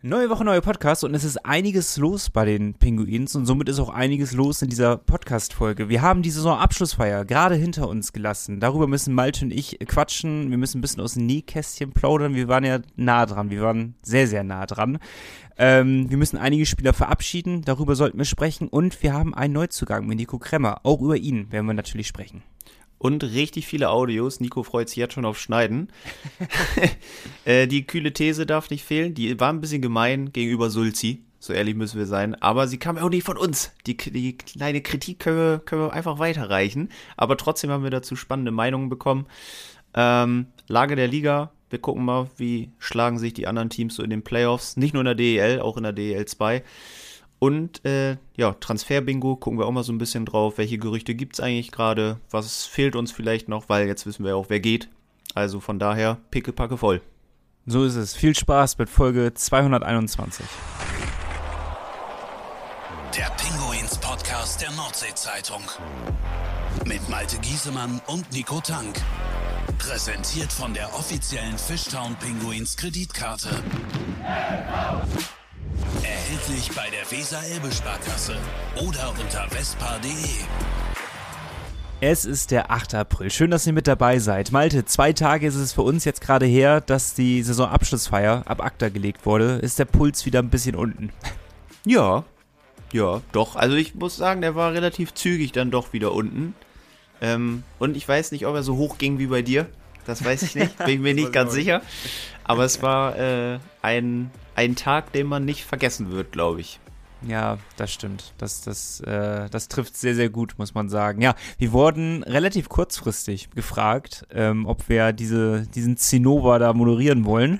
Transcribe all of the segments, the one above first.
Neue Woche, neue Podcast und es ist einiges los bei den Pinguins und somit ist auch einiges los in dieser Podcast-Folge. Wir haben die Saisonabschlussfeier gerade hinter uns gelassen. Darüber müssen Malte und ich quatschen. Wir müssen ein bisschen aus dem Nähkästchen plaudern. Wir waren ja nah dran. Wir waren sehr, sehr nah dran. Wir müssen einige Spieler verabschieden. Darüber sollten wir sprechen. Und wir haben einen Neuzugang mit Nico Kremmer. Auch über ihn werden wir natürlich sprechen. Und richtig viele Audios. Nico freut sich jetzt schon auf Schneiden. Die kühle These darf nicht fehlen. Die war ein bisschen gemein gegenüber Sulzi. So ehrlich müssen wir sein. Aber sie kam auch nicht von uns. Die kleine Kritik können wir einfach weiterreichen. Aber trotzdem haben wir dazu spannende Meinungen bekommen. Lage der Liga. Wir gucken mal, wie schlagen sich die anderen Teams so in den Playoffs. Nicht nur in der DEL, auch in der DEL 2. Und Transfer-Bingo, gucken wir auch mal so ein bisschen drauf. Welche Gerüchte gibt es eigentlich gerade? Was fehlt uns vielleicht noch? Weil jetzt wissen wir ja auch, wer geht. Also von daher, pickepacke voll. So ist es. Viel Spaß mit Folge 221. Der Pinguins-Podcast der Nordsee-Zeitung. Mit Malte Giesemann und Nico Tank. Präsentiert von der offiziellen Fishtown Pinguins Kreditkarte. Erhältlich bei der Weser-Elbe-Sparkasse oder unter vespa.de. Es ist der 8. April. Schön, dass ihr mit dabei seid. Malte, 2 Tage ist es für uns jetzt gerade her, dass die Saisonabschlussfeier ab acta gelegt wurde. Ist der Puls wieder ein bisschen unten? Ja, doch. Also ich muss sagen, der war relativ zügig dann doch wieder unten. Und ich weiß nicht, ob er so hoch ging wie bei dir. Das weiß ich nicht, bin mir nicht ganz sicher. Aber es war ein Tag, den man nicht vergessen wird, glaube ich. Ja, das stimmt. Das trifft sehr, sehr gut, muss man sagen. Ja, wir wurden relativ kurzfristig gefragt, ob wir diesen Zinnober da moderieren wollen.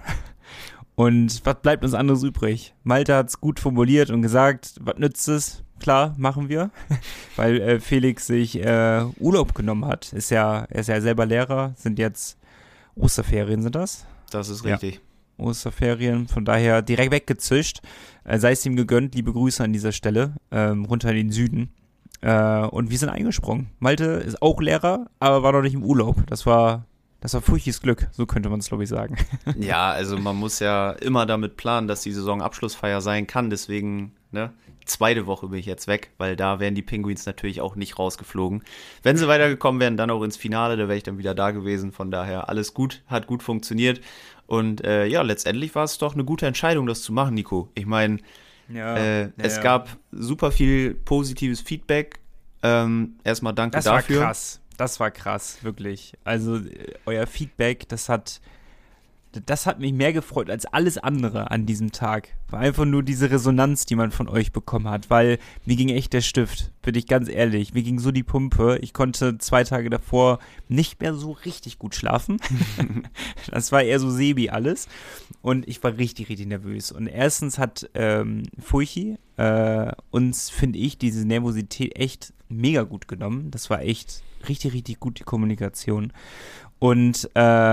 Und was bleibt uns anderes übrig? Malte hat es gut formuliert und gesagt, was nützt es? Klar, machen wir, weil Felix sich Urlaub genommen hat. Er ist ja selber Lehrer, sind jetzt Osterferien, sind das? Das ist richtig. Ja. Osterferien, von daher direkt weggezischt. Sei es ihm gegönnt, liebe Grüße an dieser Stelle, runter in den Süden. Und wir sind eingesprungen. Malte ist auch Lehrer, aber war noch nicht im Urlaub. Das war furchtbares Glück, so könnte man es, glaube ich, sagen. Ja, also man muss ja immer damit planen, dass die Saisonabschlussfeier sein kann. Deswegen, ne, 2. Woche bin ich jetzt weg, weil da wären die Pinguins natürlich auch nicht rausgeflogen. Wenn sie weitergekommen wären, dann auch ins Finale, da wäre ich dann wieder da gewesen. Von daher alles gut, hat gut funktioniert. Und letztendlich war es doch eine gute Entscheidung, das zu machen, Nico. Ich meine, es gab super viel positives Feedback. Erstmal danke dafür. Das war krass, wirklich. Also euer Feedback, das hat mich mehr gefreut als alles andere an diesem Tag. War einfach nur diese Resonanz, die man von euch bekommen hat, weil mir ging echt der Stift, bin ich ganz ehrlich. Mir ging so die Pumpe. Ich konnte 2 Tage davor nicht mehr so richtig gut schlafen. Das war eher so Sebi alles. Und ich war richtig, richtig nervös. Und erstens hat Furchi uns, finde ich, diese Nervosität echt mega gut genommen. Das war echt richtig, richtig gut, die Kommunikation. Und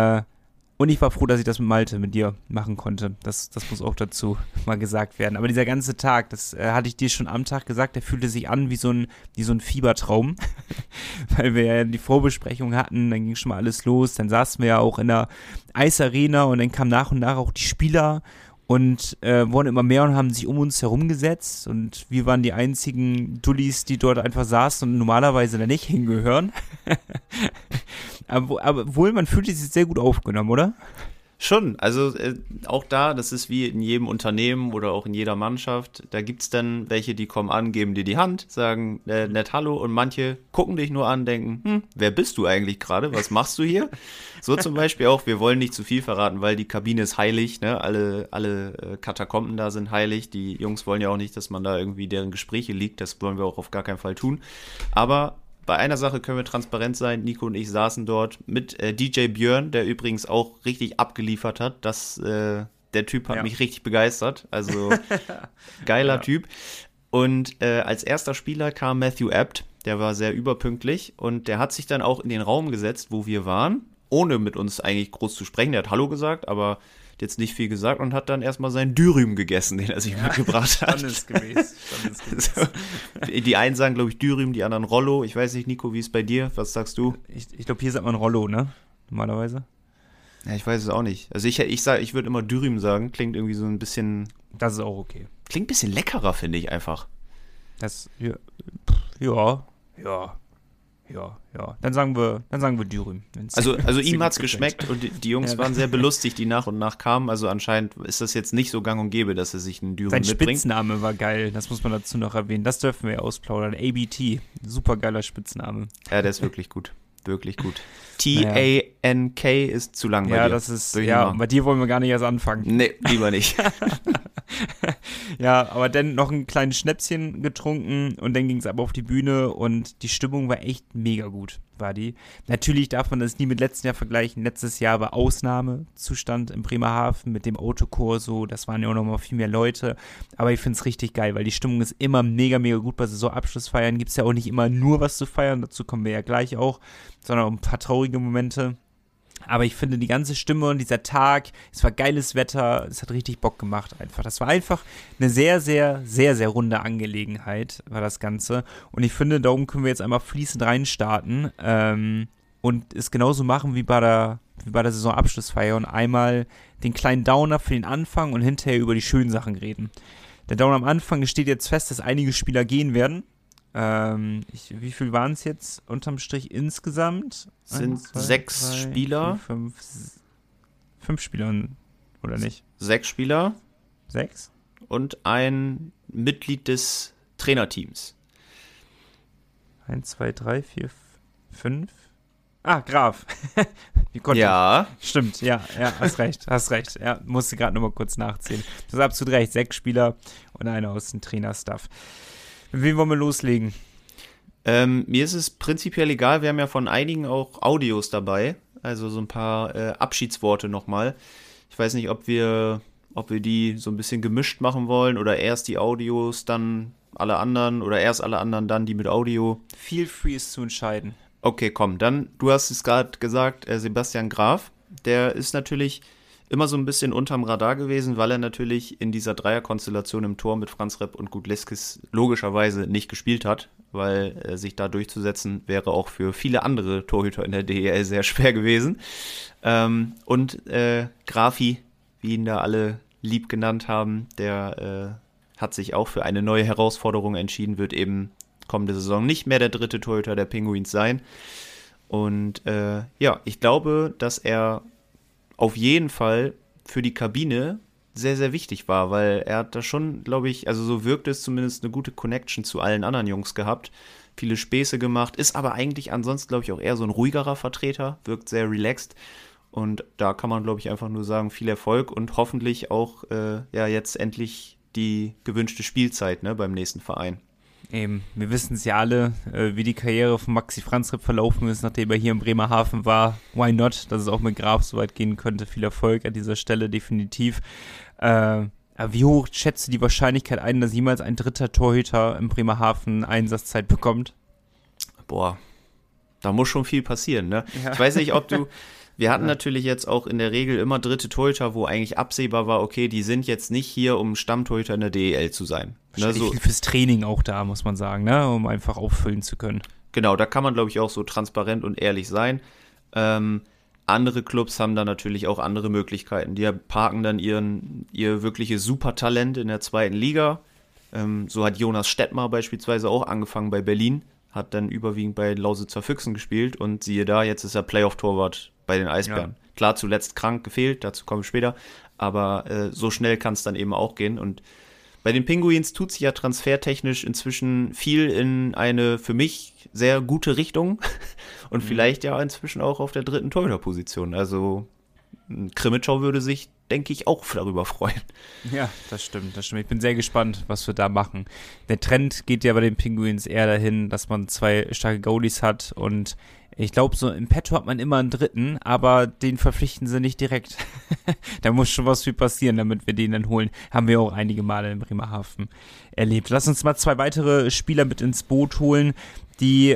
ich war froh, dass ich das mit dir machen konnte. Das muss auch dazu mal gesagt werden. Aber dieser ganze Tag, das hatte ich dir schon am Tag gesagt, der fühlte sich an wie so ein Fiebertraum. Weil wir ja die Vorbesprechung hatten, dann ging schon mal alles los. Dann saßen wir ja auch in der Eisarena und dann kamen nach und nach auch die Spieler und wurden immer mehr und haben sich um uns herum gesetzt. Und wir waren die einzigen Dullis, die dort einfach saßen und normalerweise da nicht hingehören. Aber wohl, man fühlt sich sehr gut aufgenommen, oder? Schon, also auch da, das ist wie in jedem Unternehmen oder auch in jeder Mannschaft, da gibt es dann welche, die kommen an, geben dir die Hand, sagen nett Hallo und manche gucken dich nur an, denken, wer bist du eigentlich gerade, was machst du hier? So zum Beispiel auch, wir wollen nicht zu viel verraten, weil die Kabine ist heilig, ne? Alle Katakomben da sind heilig, die Jungs wollen ja auch nicht, dass man da irgendwie deren Gespräche liegt, das wollen wir auch auf gar keinen Fall tun, aber bei einer Sache können wir transparent sein. Nico und ich saßen dort mit DJ Björn, der übrigens auch richtig abgeliefert hat. Der Typ hat mich richtig begeistert. Also geiler Typ. Und als erster Spieler kam Matthew Abt. Der war sehr überpünktlich. Und der hat sich dann auch in den Raum gesetzt, wo wir waren, ohne mit uns eigentlich groß zu sprechen. Der hat Hallo gesagt, aber jetzt nicht viel gesagt und hat dann erstmal seinen Dürüm gegessen, den er sich mitgebracht hat. Standesgemäß. So, die einen sagen, glaube ich, Dürüm, die anderen Rollo. Ich weiß nicht, Nico, wie ist es bei dir? Was sagst du? Ich glaube, hier sagt man Rollo, ne? Normalerweise. Ja, ich weiß es auch nicht. Also ich würde immer Dürüm sagen. Klingt irgendwie so ein bisschen... Das ist auch okay. Klingt ein bisschen leckerer, finde ich einfach. Das, ja. Dann sagen wir Dürüm. Also ihm hat's geschmeckt und die Jungs waren sehr belustigt, die nach und nach kamen. Also anscheinend ist das jetzt nicht so gang und gäbe, dass er sich einen Dürüm mitbringt. Sein Spitzname war geil, das muss man dazu noch erwähnen. Das dürfen wir ausplaudern. ABT, super geiler Spitzname. Ja, der ist wirklich gut. Wirklich gut. T-A-N-K ist zu lang bei dir. Ja, das ist, bei dir wollen wir gar nicht erst anfangen. Nee, lieber nicht. Ja, aber dann noch ein kleines Schnäpschen getrunken und dann ging es aber auf die Bühne und die Stimmung war echt mega gut, war die. Natürlich darf man das nie mit letztem Jahr vergleichen. Letztes Jahr war Ausnahmezustand in Bremerhaven mit dem Autokorso, das waren ja auch noch mal viel mehr Leute, aber ich finde es richtig geil, weil die Stimmung ist immer mega, mega gut. Bei Saisonabschlussfeiern gibt es ja auch nicht immer nur was zu feiern, dazu kommen wir ja gleich auch, sondern auch ein paar traurige Momente. Aber ich finde, die ganze Stimme und dieser Tag, es war geiles Wetter, es hat richtig Bock gemacht einfach. Das war einfach eine sehr, sehr, sehr, sehr runde Angelegenheit, war das Ganze. Und ich finde, darum können wir jetzt einmal fließend reinstarten und es genauso machen wie bei der Saisonabschlussfeier und einmal den kleinen Downer für den Anfang und hinterher über die schönen Sachen reden. Der Downer am Anfang steht jetzt fest, dass einige Spieler gehen werden. Wie viel waren es jetzt unterm Strich insgesamt? Sind 6 Spieler. 5 Spieler, oder nicht? 6 Spieler. 6? Und ein Mitglied des Trainerteams. 1, 2, 3, 4, 5. Ah, Graf. Wie konnte ja. Ich? Stimmt, ja, hast recht. Ja, musste gerade nochmal kurz nachzählen. Du hast absolut recht, 6 Spieler und einer aus dem Trainerstaff. Mit wem wollen wir loslegen? Mir ist es prinzipiell egal, wir haben ja von einigen auch Audios dabei, also so ein paar Abschiedsworte nochmal. Ich weiß nicht, ob wir die so ein bisschen gemischt machen wollen oder erst die Audios, dann alle anderen oder erst alle anderen, dann die mit Audio. Feel free ist zu entscheiden. Okay, komm, dann, du hast es gerade gesagt, Sebastian Graf, der ist natürlich immer so ein bisschen unterm Radar gewesen, weil er natürlich in dieser Dreierkonstellation im Tor mit Franz Repp und Gudleskis logischerweise nicht gespielt hat, weil sich da durchzusetzen wäre auch für viele andere Torhüter in der DEL sehr schwer gewesen. Und Grafi, wie ihn da alle lieb genannt haben, der hat sich auch für eine neue Herausforderung entschieden, wird eben kommende Saison nicht mehr der dritte Torhüter der Pinguins sein. Und ich glaube, dass er auf jeden Fall für die Kabine sehr, sehr wichtig war, weil er hat da schon, glaube ich, also so wirkt es zumindest, eine gute Connection zu allen anderen Jungs gehabt, viele Späße gemacht, ist aber eigentlich ansonsten, glaube ich, auch eher so ein ruhigerer Vertreter, wirkt sehr relaxed und da kann man, glaube ich, einfach nur sagen, viel Erfolg und hoffentlich auch jetzt endlich die gewünschte Spielzeit beim nächsten Verein. Eben, wir wissen es ja alle, wie die Karriere von Maxi Franz Repp verlaufen ist, nachdem er hier in Bremerhaven war. Why not? Dass es auch mit Graf so weit gehen könnte. Viel Erfolg an dieser Stelle, definitiv. Aber wie hoch schätzt du die Wahrscheinlichkeit ein, dass jemals ein dritter Torhüter in Bremerhaven Einsatzzeit bekommt? Boah, da muss schon viel passieren, ne? Ja. Ich weiß nicht, ob du... Wir hatten natürlich jetzt auch in der Regel immer dritte Torhüter, wo eigentlich absehbar war, okay, die sind jetzt nicht hier, um Stammtorhüter in der DEL zu sein. Ne, so viel fürs Training auch da, muss man sagen, ne, um einfach auffüllen zu können. Genau, da kann man, glaube ich, auch so transparent und ehrlich sein. Andere Clubs haben da natürlich auch andere Möglichkeiten. Die parken dann ihr wirkliches Supertalent in der zweiten Liga. So hat Jonas Stettmar beispielsweise auch angefangen bei Berlin, hat dann überwiegend bei Lausitzer Füchsen gespielt und siehe da, jetzt ist er Playoff-Torwart bei den Eisbären. Ja. Klar, zuletzt krank gefehlt, dazu komme ich später, aber so schnell kann es dann eben auch gehen. Und bei den Pinguins tut sich ja transfertechnisch inzwischen viel in eine für mich sehr gute Richtung und vielleicht ja inzwischen auch auf der dritten Torhüterposition. Also Krimitschau würde sich, denke ich, auch darüber freuen. Ja, das stimmt. Ich bin sehr gespannt, was wir da machen. Der Trend geht ja bei den Pinguins eher dahin, dass man 2 starke Goalies hat und ich glaube, so im Petto hat man immer einen dritten, aber den verpflichten sie nicht direkt. Da muss schon was viel passieren, damit wir den dann holen. Haben wir auch einige Male in Bremerhaven erlebt. Lass uns mal 2 weitere Spieler mit ins Boot holen, die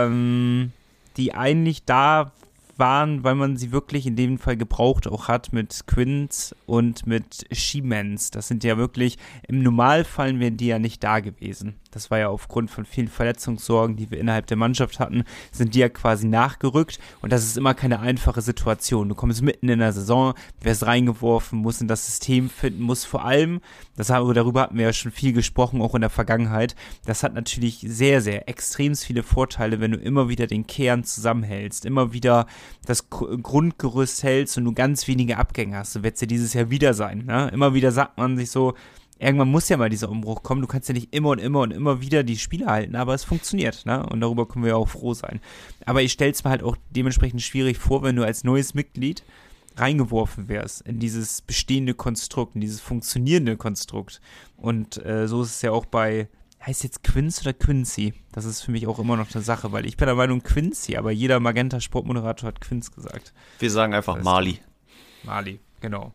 eigentlich da waren, weil man sie wirklich in dem Fall gebraucht auch hat, mit Quint und mit Schiemens. Das sind ja wirklich, im Normalfall wären die ja nicht da gewesen. das war ja aufgrund von vielen Verletzungssorgen, die wir innerhalb der Mannschaft hatten, sind die ja quasi nachgerückt und das ist immer keine einfache Situation. Du kommst mitten in der Saison, wirst reingeworfen, musst in das System finden, musst vor allem, darüber hatten wir ja schon viel gesprochen, auch in der Vergangenheit, das hat natürlich sehr, sehr extrem viele Vorteile, wenn du immer wieder den Kern zusammenhältst, immer wieder das Grundgerüst hältst und du ganz wenige Abgänge hast. So wird es ja dieses Jahr wieder sein. Ne? Immer wieder sagt man sich so, irgendwann muss ja mal dieser Umbruch kommen. Du kannst ja nicht immer und immer und immer wieder die Spiele halten, aber es funktioniert. Ne? Und darüber können wir ja auch froh sein. Aber ich stelle es mir halt auch dementsprechend schwierig vor, wenn du als neues Mitglied reingeworfen wärst in dieses bestehende Konstrukt, in dieses funktionierende Konstrukt. Und so ist es ja auch bei, heißt jetzt Quince oder Quincy? Das ist für mich auch immer noch eine Sache, weil ich bin der Meinung Quincy, aber jeder Magenta-Sportmoderator hat Quince gesagt. Wir sagen einfach Mali. Mali, genau.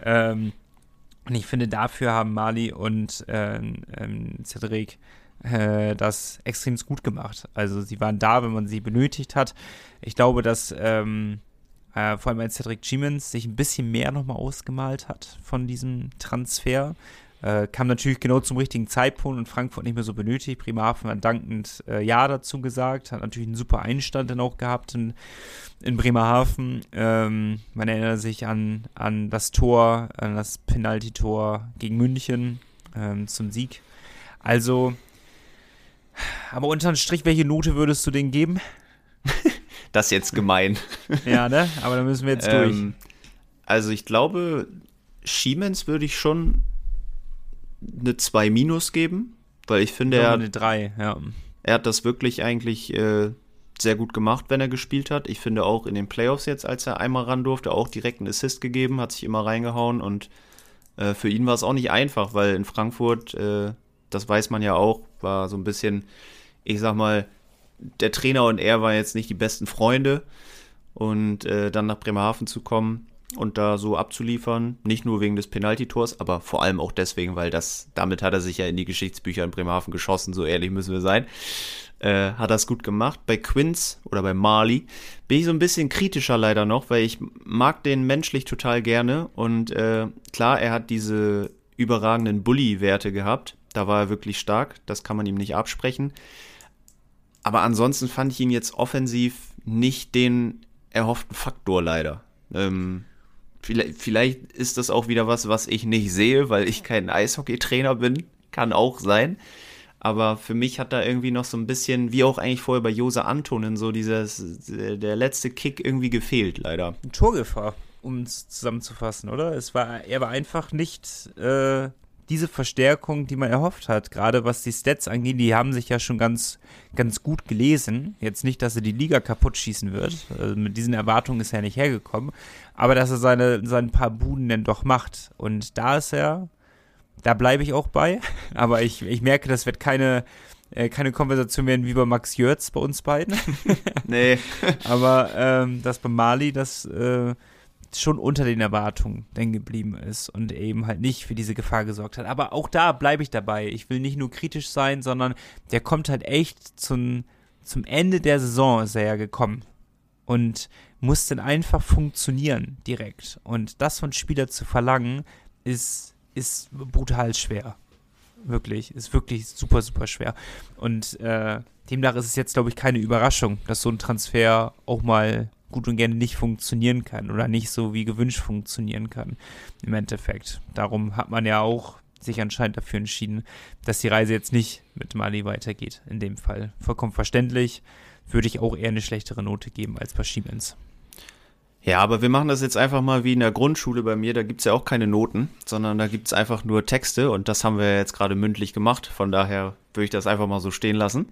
Und ich finde, dafür haben Mali und Cedric das extrem gut gemacht. Also sie waren da, wenn man sie benötigt hat. Ich glaube, dass vor allem ein Cedric Giemens sich ein bisschen mehr nochmal ausgemalt hat von diesem Transfer. Kam natürlich genau zum richtigen Zeitpunkt und Frankfurt nicht mehr so benötigt. Bremerhaven hat dankend Ja dazu gesagt, hat natürlich einen super Einstand dann auch gehabt in Bremerhaven. Man erinnert sich an das Tor, an das Penalty-Tor gegen München zum Sieg. Also, aber unterm Strich, welche Note würdest du denen geben? Das ist jetzt gemein. Ja, ne? Aber da müssen wir jetzt durch. Also ich glaube, Schiemens würde ich schon eine 2- geben, weil ich finde, eine 3, ja. Er hat das wirklich eigentlich sehr gut gemacht, wenn er gespielt hat. Ich finde auch in den Playoffs jetzt, als er einmal ran durfte, auch direkt einen Assist gegeben, hat sich immer reingehauen und für ihn war es auch nicht einfach, weil in Frankfurt, das weiß man ja auch, war so ein bisschen, ich sag mal, der Trainer und er waren jetzt nicht die besten Freunde und dann nach Bremerhaven zu kommen und da so abzuliefern, nicht nur wegen des Penalty-Tors, aber vor allem auch deswegen, weil damit hat er sich ja in die Geschichtsbücher in Bremerhaven geschossen, so ehrlich müssen wir sein, hat das gut gemacht. Bei Quince oder bei Mali bin ich so ein bisschen kritischer leider noch, weil ich mag den menschlich total gerne und klar, er hat diese überragenden Bully-Werte gehabt, da war er wirklich stark, das kann man ihm nicht absprechen, aber ansonsten fand ich ihn jetzt offensiv nicht den erhofften Faktor leider. Vielleicht ist das auch wieder was ich nicht sehe, weil ich kein Eishockeytrainer bin. Kann auch sein. Aber für mich hat da irgendwie noch so ein bisschen, wie auch eigentlich vorher bei Jose Antonen, so der letzte Kick irgendwie gefehlt, leider. Torgefahr, um es zusammenzufassen, oder? Er war einfach nicht diese Verstärkung, die man erhofft hat. Gerade was die Stats angeht, die haben sich ja schon ganz, ganz gut gelesen. Jetzt nicht, dass er die Liga kaputt schießen wird. Also mit diesen Erwartungen ist er nicht hergekommen. Aber dass er seine paar Buden dann doch macht. Und da bleibe ich auch bei. Aber ich merke, das wird keine Konversation werden wie bei Max Jörz bei uns beiden. Nee. Aber das bei Mali, das schon unter den Erwartungen denn geblieben ist und eben halt nicht für diese Gefahr gesorgt hat. Aber auch da bleibe ich dabei. Ich will nicht nur kritisch sein, sondern der kommt halt echt zum Ende der Saison ist er ja gekommen und muss dann einfach funktionieren direkt. Und das von Spieler zu verlangen, ist brutal schwer. Wirklich, ist wirklich super, super schwer. Und demnach ist es jetzt, glaube ich, keine Überraschung, dass so ein Transfer auch mal gut und gerne nicht funktionieren kann oder nicht so wie gewünscht funktionieren kann im Endeffekt. Darum hat man ja auch sich anscheinend dafür entschieden, dass die Reise jetzt nicht mit Mali weitergeht, in dem Fall. Vollkommen verständlich, würde ich auch eher eine schlechtere Note geben als bei Schiemens. Ja, aber wir machen das jetzt einfach mal wie in der Grundschule bei mir, da gibt's ja auch keine Noten, sondern da gibt's einfach nur Texte und das haben wir jetzt gerade mündlich gemacht, von daher würde ich das einfach mal so stehen lassen.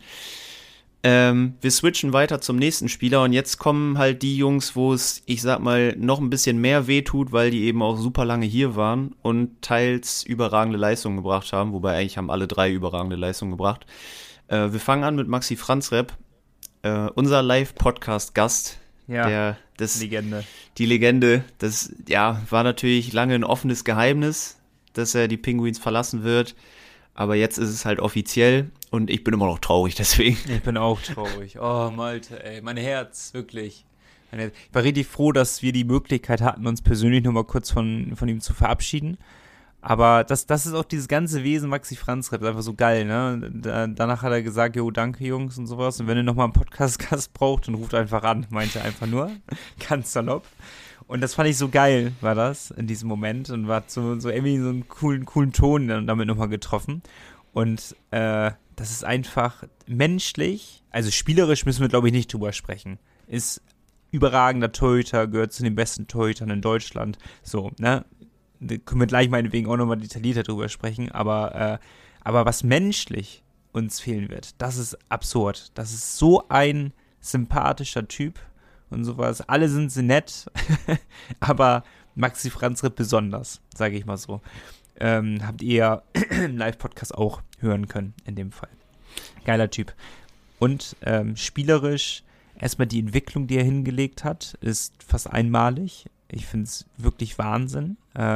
Wir switchen weiter zum nächsten Spieler und jetzt kommen halt die Jungs, wo es, ich sag mal, noch ein bisschen mehr wehtut, weil die eben auch super lange hier waren und teils überragende Leistungen gebracht haben, wobei eigentlich haben alle 3 überragende Leistungen gebracht. Wir fangen an mit Maxi Franzreb, unser Live-Podcast-Gast. Ja, Legende. Die Legende, das war natürlich lange ein offenes Geheimnis, dass er die Pinguins verlassen wird, aber jetzt ist es halt offiziell. Und ich bin immer noch traurig, deswegen. Ich bin auch traurig. Oh, Malte, ey, mein Herz, wirklich. Ich war richtig froh, dass wir die Möglichkeit hatten, uns persönlich nochmal kurz von ihm zu verabschieden. Aber das ist auch dieses ganze Wesen Maxi Franzreb, einfach so geil, ne? Danach hat er gesagt, jo, danke Jungs und sowas. Und wenn ihr nochmal einen Podcast-Gast braucht, dann ruft einfach an, meinte er einfach nur. Ganz salopp. Und das fand ich so geil, war das, in diesem Moment. Und war so irgendwie so einen coolen Ton dann damit nochmal getroffen. Und das ist einfach menschlich, also spielerisch müssen wir, glaube ich, nicht drüber sprechen. Ist überragender Torhüter, gehört zu den besten Torhütern in Deutschland. So, ne? Da können wir gleich meinetwegen auch nochmal detaillierter drüber sprechen, aber was menschlich uns fehlen wird, das ist absurd. Das ist so ein sympathischer Typ und sowas. Alle sind sie nett, aber Maxi Franzreb besonders, sage ich mal so. Habt ihr ja im Live-Podcast auch hören können, in dem Fall. Geiler Typ. Und spielerisch, erstmal die Entwicklung, die er hingelegt hat, ist fast einmalig. Ich finde es wirklich Wahnsinn,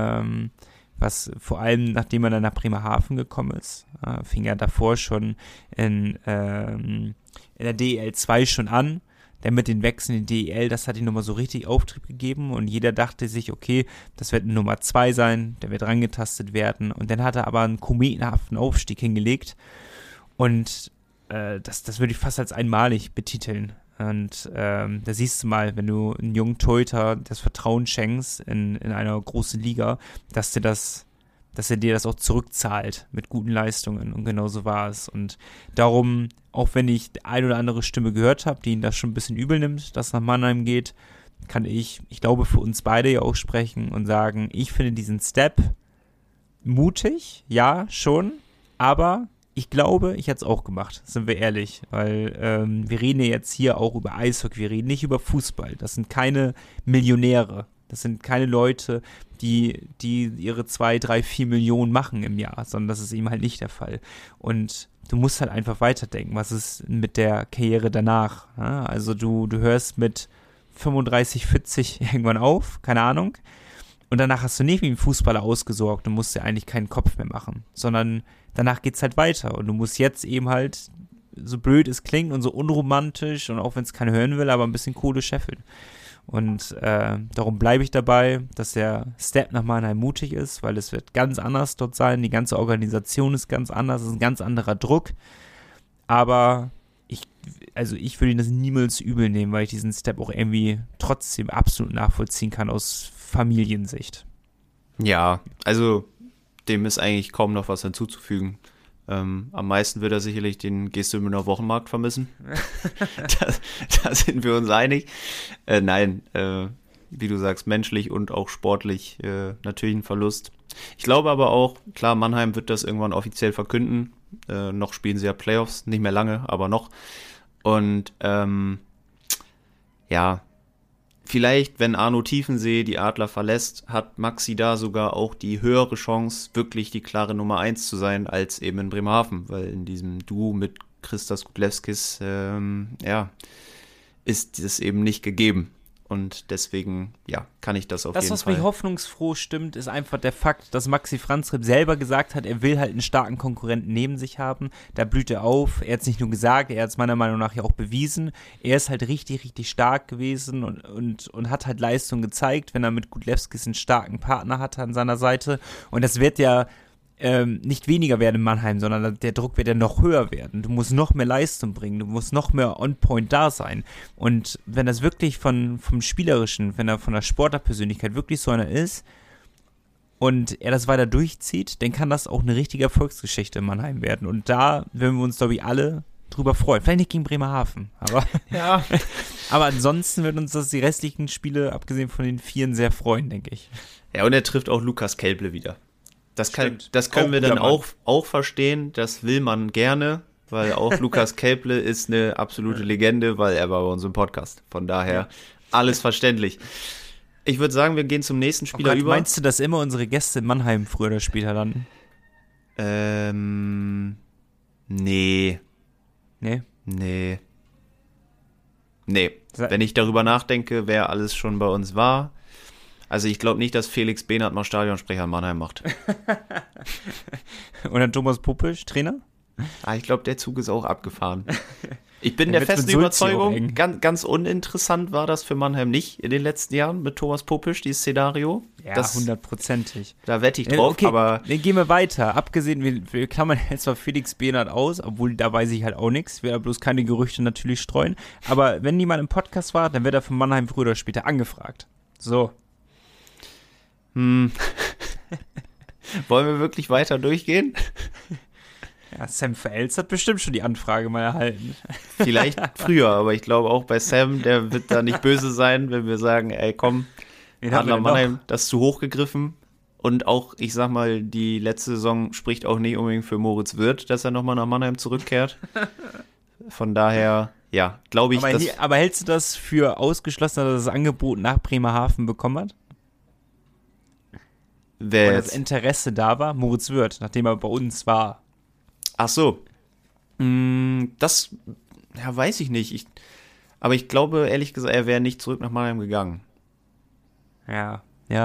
was vor allem, nachdem er dann nach Bremerhaven gekommen ist, fing er davor schon in der DEL 2 schon an. Dann mit den Wechseln in die DEL, das hat ihm nochmal so richtig Auftrieb gegeben und jeder dachte sich, okay, das wird eine Nummer 2 sein, der wird rangetastet werden. Und dann hat er aber einen kometenhaften Aufstieg hingelegt und das würde ich fast als einmalig betiteln. Und da siehst du mal, wenn du einen jungen Torhüter das Vertrauen schenkst in einer großen Liga, dass er dir das auch zurückzahlt mit guten Leistungen. Und genau so war es. Und darum, auch wenn ich eine oder andere Stimme gehört habe, die ihn das schon ein bisschen übel nimmt, dass nach Mannheim geht, kann ich glaube für uns beide ja auch sprechen und sagen, ich finde diesen Step mutig, ja, schon, aber ich glaube, ich hätte es auch gemacht, sind wir ehrlich, weil wir reden ja jetzt hier auch über Eishockey, wir reden nicht über Fußball, das sind keine Millionäre, das sind keine Leute, die ihre 2, 3, 4 Millionen machen im Jahr, sondern das ist eben halt nicht der Fall. Und du musst halt einfach weiterdenken, was ist mit der Karriere danach? Ja? Also du hörst mit 35, 40 irgendwann auf, keine Ahnung, und danach hast du nicht wie ein Fußballer ausgesorgt und musst dir eigentlich keinen Kopf mehr machen, sondern danach geht's halt weiter und du musst jetzt eben halt, so blöd es klingt und so unromantisch und auch wenn es keiner hören will, aber ein bisschen Kohle scheffeln. Und darum bleibe ich dabei, dass der Step nach Mannheim mutig ist, weil es wird ganz anders dort sein, die ganze Organisation ist ganz anders, es ist ein ganz anderer Druck, aber ich würde ihn das niemals übel nehmen, weil ich diesen Step auch irgendwie trotzdem absolut nachvollziehen kann aus Familiensicht. Ja, also dem ist eigentlich kaum noch was hinzuzufügen. Am meisten wird er sicherlich den Geestemünder Wochenmarkt vermissen. Da sind wir uns einig. Nein, wie du sagst, menschlich und auch sportlich natürlich ein Verlust. Ich glaube aber auch, klar, Mannheim wird das irgendwann offiziell verkünden. Noch spielen sie ja Playoffs, nicht mehr lange, aber noch. Und ja, vielleicht, wenn Arno Tiefensee die Adler verlässt, hat Maxi da sogar auch die höhere Chance, wirklich die klare Nummer 1 zu sein, als eben in Bremerhaven, weil in diesem Duo mit Christas Gudlevskis, ist es eben nicht gegeben. Und deswegen, ja, kann ich das auf jeden Fall. Das, was mich hoffnungsfroh stimmt, ist einfach der Fakt, dass Maxi Franzreb selber gesagt hat, er will halt einen starken Konkurrenten neben sich haben. Da blüht er auf. Er hat es nicht nur gesagt, er hat es meiner Meinung nach ja auch bewiesen. Er ist halt richtig, richtig stark gewesen und hat halt Leistung gezeigt, wenn er mit Gudlevskis einen starken Partner hatte an seiner Seite. Und das wird ja nicht weniger werden in Mannheim, sondern der Druck wird ja noch höher werden. Du musst noch mehr Leistung bringen, du musst noch mehr on-point da sein. Und wenn das wirklich vom Spielerischen, wenn er von der Sportlerpersönlichkeit wirklich so einer ist und er das weiter durchzieht, dann kann das auch eine richtige Erfolgsgeschichte in Mannheim werden. Und da werden wir uns, glaube ich, alle drüber freuen. Vielleicht nicht gegen Bremerhaven, aber, ja. Aber ansonsten wird uns das die restlichen Spiele, abgesehen von den 4, sehr freuen, denke ich. Ja, und er trifft auch Lukas Kelble wieder. Das können auch wir dann auch verstehen, das will man gerne, weil auch Lukas Kelble ist eine absolute Legende, weil er war bei uns im Podcast. Von daher alles verständlich. Ich würde sagen, wir gehen zum nächsten Spieler über. Meinst du, dass immer unsere Gäste in Mannheim früher oder später landen? Nee. Nee? Nee. Wenn ich darüber nachdenke, wer alles schon bei uns war. Also ich glaube nicht, dass Felix Behnert mal Stadionsprecher in Mannheim macht. Und dann Thomas Popisch, Trainer? Ich glaube, der Zug ist auch abgefahren. Ich bin der festen Überzeugung, ganz uninteressant war das für Mannheim nicht in den letzten Jahren mit Thomas Popisch, dieses Szenario. Ja, 100%. Da wette ich drauf, okay, aber... Dann gehen wir weiter. Abgesehen, wir klammern jetzt mal Felix Behnert aus, obwohl da weiß ich halt auch nichts. Ich werde bloß keine Gerüchte natürlich streuen. Aber wenn die mal im Podcast war, dann wird er von Mannheim früher oder später angefragt. So. Wollen wir wirklich weiter durchgehen? Ja, Sam Fels hat bestimmt schon die Anfrage mal erhalten. Vielleicht früher, aber ich glaube auch bei Sam, der wird da nicht böse sein, wenn wir sagen, ey komm, Adler Mannheim, das ist zu hoch gegriffen. Und auch, ich sag mal, die letzte Saison spricht auch nicht unbedingt für Moritz Wirth, dass er nochmal nach Mannheim zurückkehrt. Von daher, ja, glaube ich, aber hältst du das für ausgeschlossen, dass er das Angebot nach Bremerhaven bekommen hat? Weil das Interesse da war? Moritz Wirth, nachdem er bei uns war. Ach so. Das, ja, weiß ich nicht. Aber ich glaube, ehrlich gesagt, er wäre nicht zurück nach Mannheim gegangen. Ja.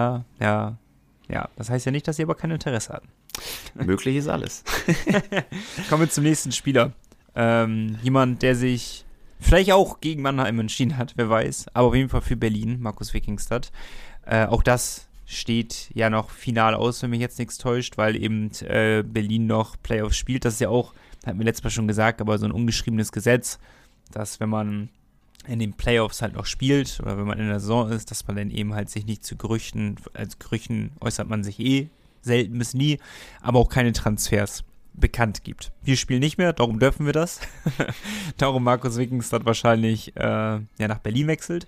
Das heißt ja nicht, dass sie aber kein Interesse hatten. Möglich ist alles. Kommen wir zum nächsten Spieler. Jemand, der sich vielleicht auch gegen Mannheim entschieden hat, wer weiß. Aber auf jeden Fall für Berlin, Markus Wikingstad. Auch das steht ja noch final aus, wenn mich jetzt nichts täuscht, weil eben Berlin noch Playoffs spielt. Das ist ja auch, hatten wir letztes Mal schon gesagt, aber so ein ungeschriebenes Gesetz, dass wenn man in den Playoffs halt noch spielt oder wenn man in der Saison ist, dass man dann eben halt sich nicht zu Gerüchten, als Gerüchten äußert man sich selten bis nie, aber auch keine Transfers bekannt gibt. Wir spielen nicht mehr, darum dürfen wir das. Darum Markus Wikingstad wahrscheinlich nach Berlin wechselt.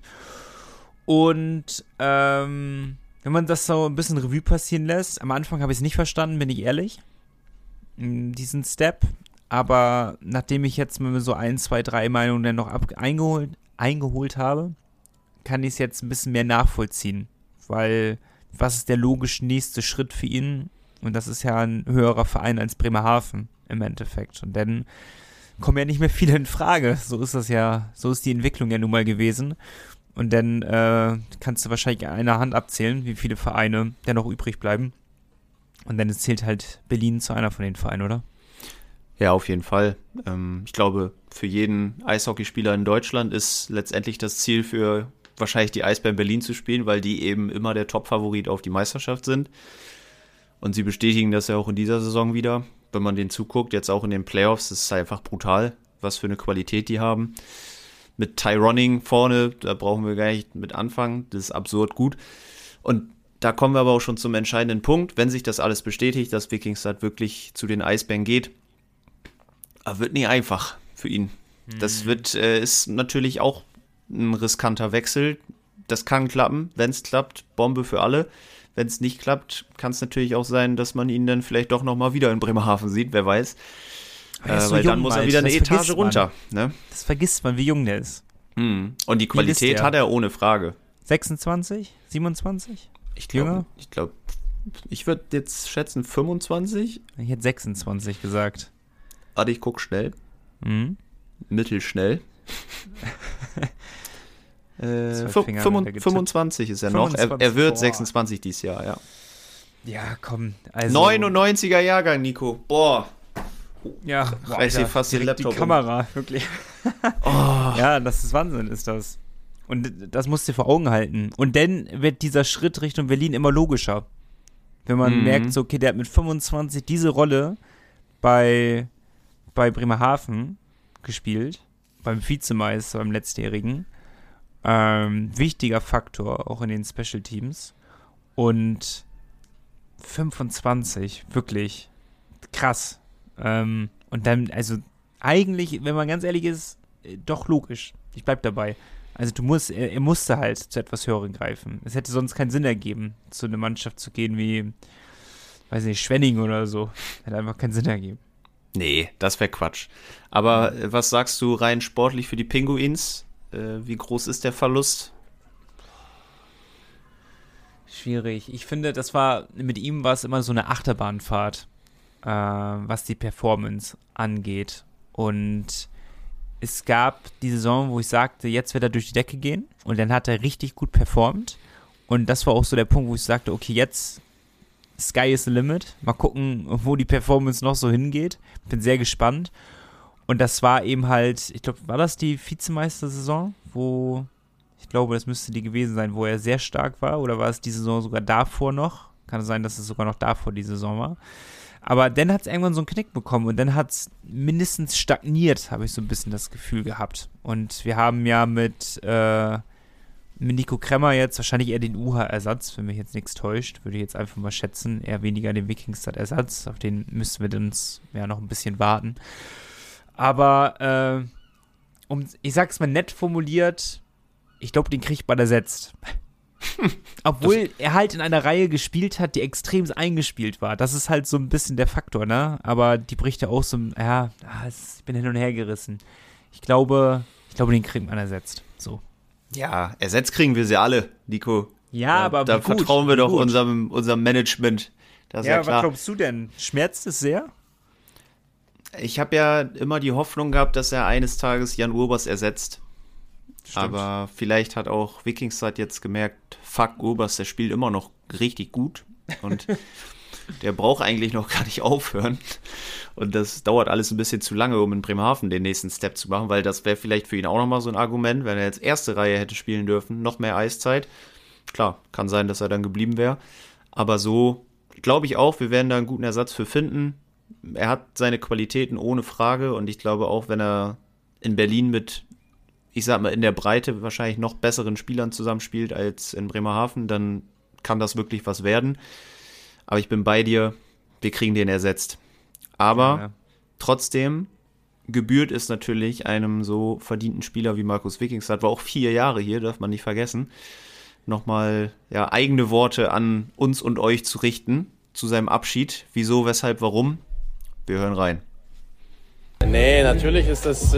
Und wenn man das so ein bisschen Revue passieren lässt, am Anfang habe ich es nicht verstanden, bin ich ehrlich, diesen Step, aber nachdem ich jetzt mal so 1, 2, 3 Meinungen dann noch eingeholt habe, kann ich es jetzt ein bisschen mehr nachvollziehen, weil was ist der logisch nächste Schritt für ihn? Und das ist ja ein höherer Verein als Bremerhaven im Endeffekt. Und dann kommen ja nicht mehr viele in Frage. So ist die Entwicklung ja nun mal gewesen. Und dann kannst du wahrscheinlich an einer Hand abzählen, wie viele Vereine da noch übrig bleiben. Und dann zählt halt Berlin zu einer von den Vereinen, oder? Ja, auf jeden Fall. Ich glaube, für jeden Eishockeyspieler in Deutschland ist letztendlich das Ziel für wahrscheinlich die Eisbären Berlin zu spielen, weil die eben immer der Top-Favorit auf die Meisterschaft sind. Und sie bestätigen das ja auch in dieser Saison wieder. Wenn man denen zuguckt, jetzt auch in den Playoffs, das ist einfach brutal, was für eine Qualität die haben. Mit Ty Ronning vorne, da brauchen wir gar nicht mit anfangen, das ist absurd gut. Und da kommen wir aber auch schon zum entscheidenden Punkt, wenn sich das alles bestätigt, dass Wikingstad wirklich zu den Eisbären geht, wird nicht einfach für ihn. Das ist natürlich auch ein riskanter Wechsel. Das kann klappen, wenn es klappt, Bombe für alle. Wenn es nicht klappt, kann es natürlich auch sein, dass man ihn dann vielleicht doch nochmal wieder in Bremerhaven sieht, wer weiß. Weil dann muss er wieder eine Etage runter. Ne? Das vergisst man, wie jung der ist. Und die Qualität hat er ohne Frage. 26? 27? Ich glaube, ich würde jetzt schätzen 25. Ich hätte 26 gesagt. Warte, ich guck schnell. Mittelschnell. 25 ist er noch. Er wird 26 dieses Jahr, ja. Ja, komm. Also 99er Jahrgang, Nico. Boah. Ja, reiß dir fast den Laptop die Kamera, wirklich. Ja, das ist Wahnsinn, ist das. Und das musst du dir vor Augen halten. Und dann wird dieser Schritt Richtung Berlin immer logischer. Wenn man merkt, so, okay, der hat mit 25 diese Rolle bei Bremerhaven gespielt, beim Vizemeister, beim letztjährigen. Wichtiger Faktor, auch in den Special Teams. Und 25, wirklich krass. Und dann, also eigentlich, wenn man ganz ehrlich ist, doch logisch. Ich bleib dabei. Also er musste halt zu etwas Höherem greifen. Es hätte sonst keinen Sinn ergeben, zu einer Mannschaft zu gehen wie, weiß nicht, Schwenning oder so. Hätte einfach keinen Sinn ergeben. Nee, das wäre Quatsch. Aber was sagst du rein sportlich für die Pinguins? Wie groß ist der Verlust? Schwierig. Ich finde, mit ihm war es immer so eine Achterbahnfahrt, was die Performance angeht. Und es gab die Saison, wo ich sagte, jetzt wird er durch die Decke gehen. Und dann hat er richtig gut performt. Und das war auch so der Punkt, wo ich sagte, okay, jetzt Sky is the limit. Mal gucken, wo die Performance noch so hingeht. Bin sehr gespannt. Und das war eben halt, ich glaube, war das die Vizemeistersaison, wo, ich glaube, das müsste die gewesen sein, wo er sehr stark war, oder war es die Saison sogar davor noch? Kann es sein, dass es sogar noch davor die Saison war. Aber dann hat es irgendwann so einen Knick bekommen und dann hat es mindestens stagniert, habe ich so ein bisschen das Gefühl gehabt. Und wir haben ja mit Nico Kremmer jetzt wahrscheinlich eher den UHA-Ersatz, wenn mich jetzt nichts täuscht, würde ich jetzt einfach mal schätzen, eher weniger den Wikingstad-Ersatz, auf den müssten wir uns ja noch ein bisschen warten. Aber ich sag's mal nett formuliert, ich glaube, den kriegt man ersetzt. Obwohl er halt in einer Reihe gespielt hat, die extrem eingespielt war. Das ist halt so ein bisschen der Faktor, ne? Aber die bricht ja auch so, ich bin hin und her gerissen. Ich glaube, den kriegt man ersetzt. So. Ja, ersetzt kriegen wir sie alle, Nico. Ja, aber da gut, vertrauen wir doch gut. unserem Management. Das ist ja klar. Was glaubst du denn? Schmerzt es sehr? Ich habe ja immer die Hoffnung gehabt, dass er eines Tages Jan Urbers ersetzt. Stimmt. Aber vielleicht hat auch Wikingstad jetzt gemerkt, fuck, Urbers, der spielt immer noch richtig gut und der braucht eigentlich noch gar nicht aufhören. Und das dauert alles ein bisschen zu lange, um in Bremerhaven den nächsten Step zu machen, weil das wäre vielleicht für ihn auch nochmal so ein Argument, wenn er jetzt erste Reihe hätte spielen dürfen, noch mehr Eiszeit. Klar, kann sein, dass er dann geblieben wäre. Aber so glaube ich auch, wir werden da einen guten Ersatz für finden. Er hat seine Qualitäten ohne Frage und ich glaube auch, wenn er in Berlin mit, ich sag mal, in der Breite wahrscheinlich noch besseren Spielern zusammenspielt als in Bremerhaven, dann kann das wirklich was werden. Aber ich bin bei dir, wir kriegen den ersetzt. Aber trotzdem gebührt es natürlich einem so verdienten Spieler wie Markus Wikingstad, war auch 4 Jahre hier, darf man nicht vergessen, nochmal eigene Worte an uns und euch zu richten zu seinem Abschied. Wieso, weshalb, warum? Wir hören rein. Nee, natürlich ist das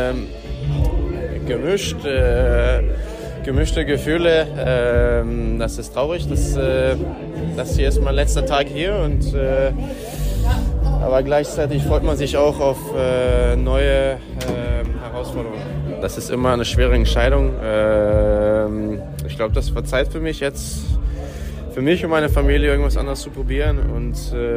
gemischte Gefühle. Das ist traurig, das hier ist mein letzter Tag hier und aber gleichzeitig freut man sich auch auf neue Herausforderungen. Das ist immer eine schwere Entscheidung. Ich glaube, das war Zeit für mich jetzt, für mich und meine Familie irgendwas anderes zu probieren und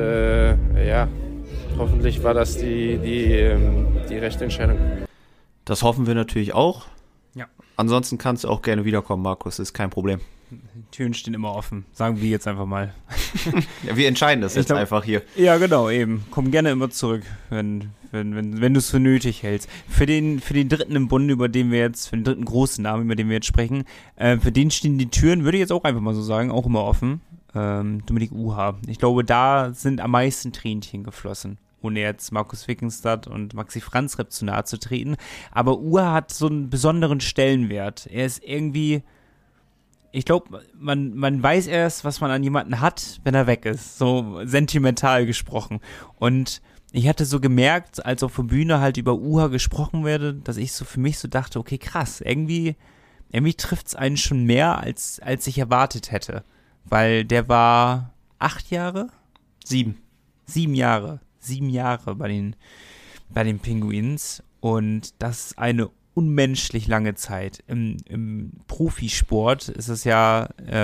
hoffentlich war das die rechte Entscheidung. Das hoffen wir natürlich auch. Ja. Ansonsten kannst du auch gerne wiederkommen, Markus, ist kein Problem. Die Türen stehen immer offen, sagen wir jetzt einfach mal. Ja, wir entscheiden das jetzt einfach hier. Ja, genau, eben. Komm gerne immer zurück, wenn du es für nötig hältst. Für den dritten im Bunde, für den dritten großen Namen, über den wir jetzt sprechen, für den stehen die Türen, würde ich jetzt auch einfach mal so sagen, auch immer offen. Dominik Uha. Ich glaube, da sind am meisten Tränchen geflossen, ohne jetzt Markus Wikingstad und Maxi Franzreb zu nahe zu treten. Aber Uha hat so einen besonderen Stellenwert. Er ist irgendwie, ich glaube, man weiß erst, was man an jemanden hat, wenn er weg ist. So sentimental gesprochen. Und ich hatte so gemerkt, als auf der Bühne halt über Uha gesprochen werde, dass ich so für mich so dachte, okay, krass, irgendwie trifft es einen schon mehr, als ich erwartet hätte. Weil der war 8 Jahre? 7 Jahre. 7 Jahre bei den Penguins. Und das ist eine unmenschlich lange Zeit. Im Profisport ist es ja,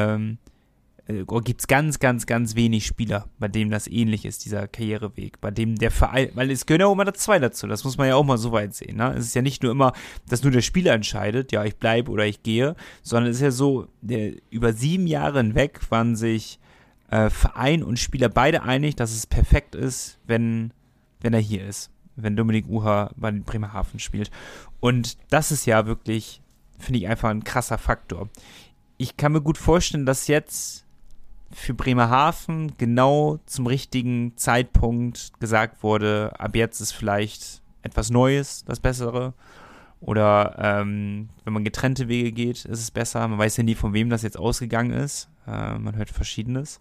gibt es ganz, ganz, ganz wenig Spieler, bei denen das ähnlich ist, dieser Karriereweg, bei dem der Verein, weil es gehören ja auch immer 2 dazu, das muss man ja auch mal so weit sehen, ne? Es ist ja nicht nur immer, dass nur der Spieler entscheidet, ja, ich bleibe oder ich gehe, sondern es ist ja so, über 7 Jahre hinweg waren sich Verein und Spieler beide einig, dass es perfekt ist, wenn er hier ist, wenn Dominik Uha bei den Bremerhaven spielt. Und das ist ja wirklich, finde ich, einfach ein krasser Faktor. Ich kann mir gut vorstellen, dass jetzt für Bremerhaven genau zum richtigen Zeitpunkt gesagt wurde, ab jetzt ist vielleicht etwas Neues das Bessere. Oder wenn man getrennte Wege geht, ist es besser. Man weiß ja nie, von wem das jetzt ausgegangen ist. Man hört Verschiedenes.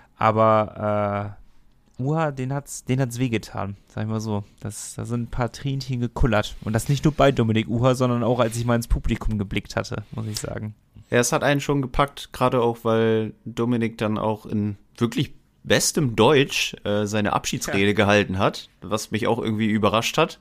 Aber Uha, den hat's wehgetan, sag ich mal so. Da sind ein paar Tränchen gekullert. Und das nicht nur bei Dominik Uha, sondern auch, als ich mal ins Publikum geblickt hatte, muss ich sagen. Ja, es hat einen schon gepackt, gerade auch, weil Dominik dann auch in wirklich bestem Deutsch seine Abschiedsrede gehalten hat, was mich auch irgendwie überrascht hat.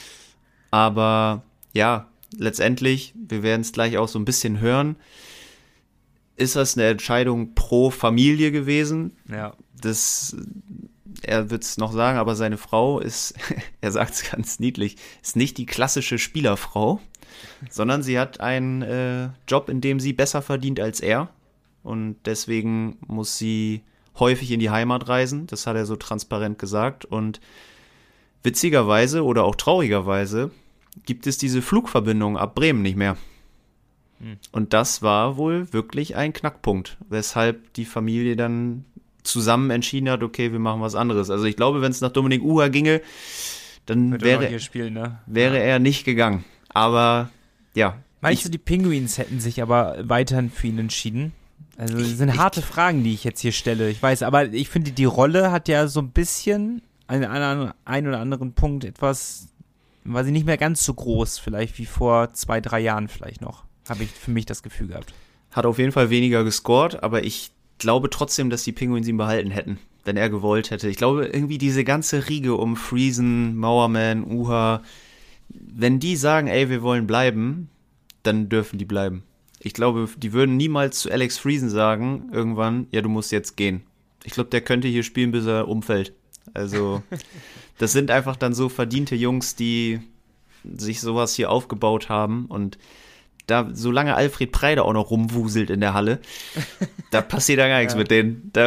Aber ja, letztendlich, wir werden es gleich auch so ein bisschen hören, ist das eine Entscheidung pro Familie gewesen. Ja. Das er wird es noch sagen, aber seine Frau ist, er sagt es ganz niedlich, ist nicht die klassische Spielerfrau, sondern sie hat einen Job, in dem sie besser verdient als er. Und deswegen muss sie häufig in die Heimat reisen. Das hat er so transparent gesagt. Und witzigerweise oder auch traurigerweise gibt es diese Flugverbindung ab Bremen nicht mehr. Und das war wohl wirklich ein Knackpunkt, weshalb die Familie dann zusammen entschieden hat, okay, wir machen was anderes. Also ich glaube, wenn es nach Dominik Uha ginge, dann wäre er nicht gegangen. Aber ja. Meinst du, die Penguins hätten sich aber weiterhin für ihn entschieden? Also das sind harte Fragen, die ich jetzt hier stelle. Ich weiß, aber ich finde, die Rolle hat ja so ein bisschen an einen oder anderen Punkt etwas, war sie nicht mehr ganz so groß, vielleicht wie vor 2-3 Jahren vielleicht noch. Habe ich für mich das Gefühl gehabt. Hat auf jeden Fall weniger gescored, aber ich glaube trotzdem, dass die Penguins ihn behalten hätten, wenn er gewollt hätte. Ich glaube, irgendwie diese ganze Riege um Friesen, Mowerman, Uha, wenn die sagen, ey, wir wollen bleiben, dann dürfen die bleiben. Ich glaube, die würden niemals zu Alex Friesen sagen, irgendwann, ja, du musst jetzt gehen. Ich glaube, der könnte hier spielen, bis er umfällt. Also, das sind einfach dann so verdiente Jungs, die sich sowas hier aufgebaut haben und da, solange Alfred Preider auch noch rumwuselt in der Halle, da passiert da gar nichts mit denen. Da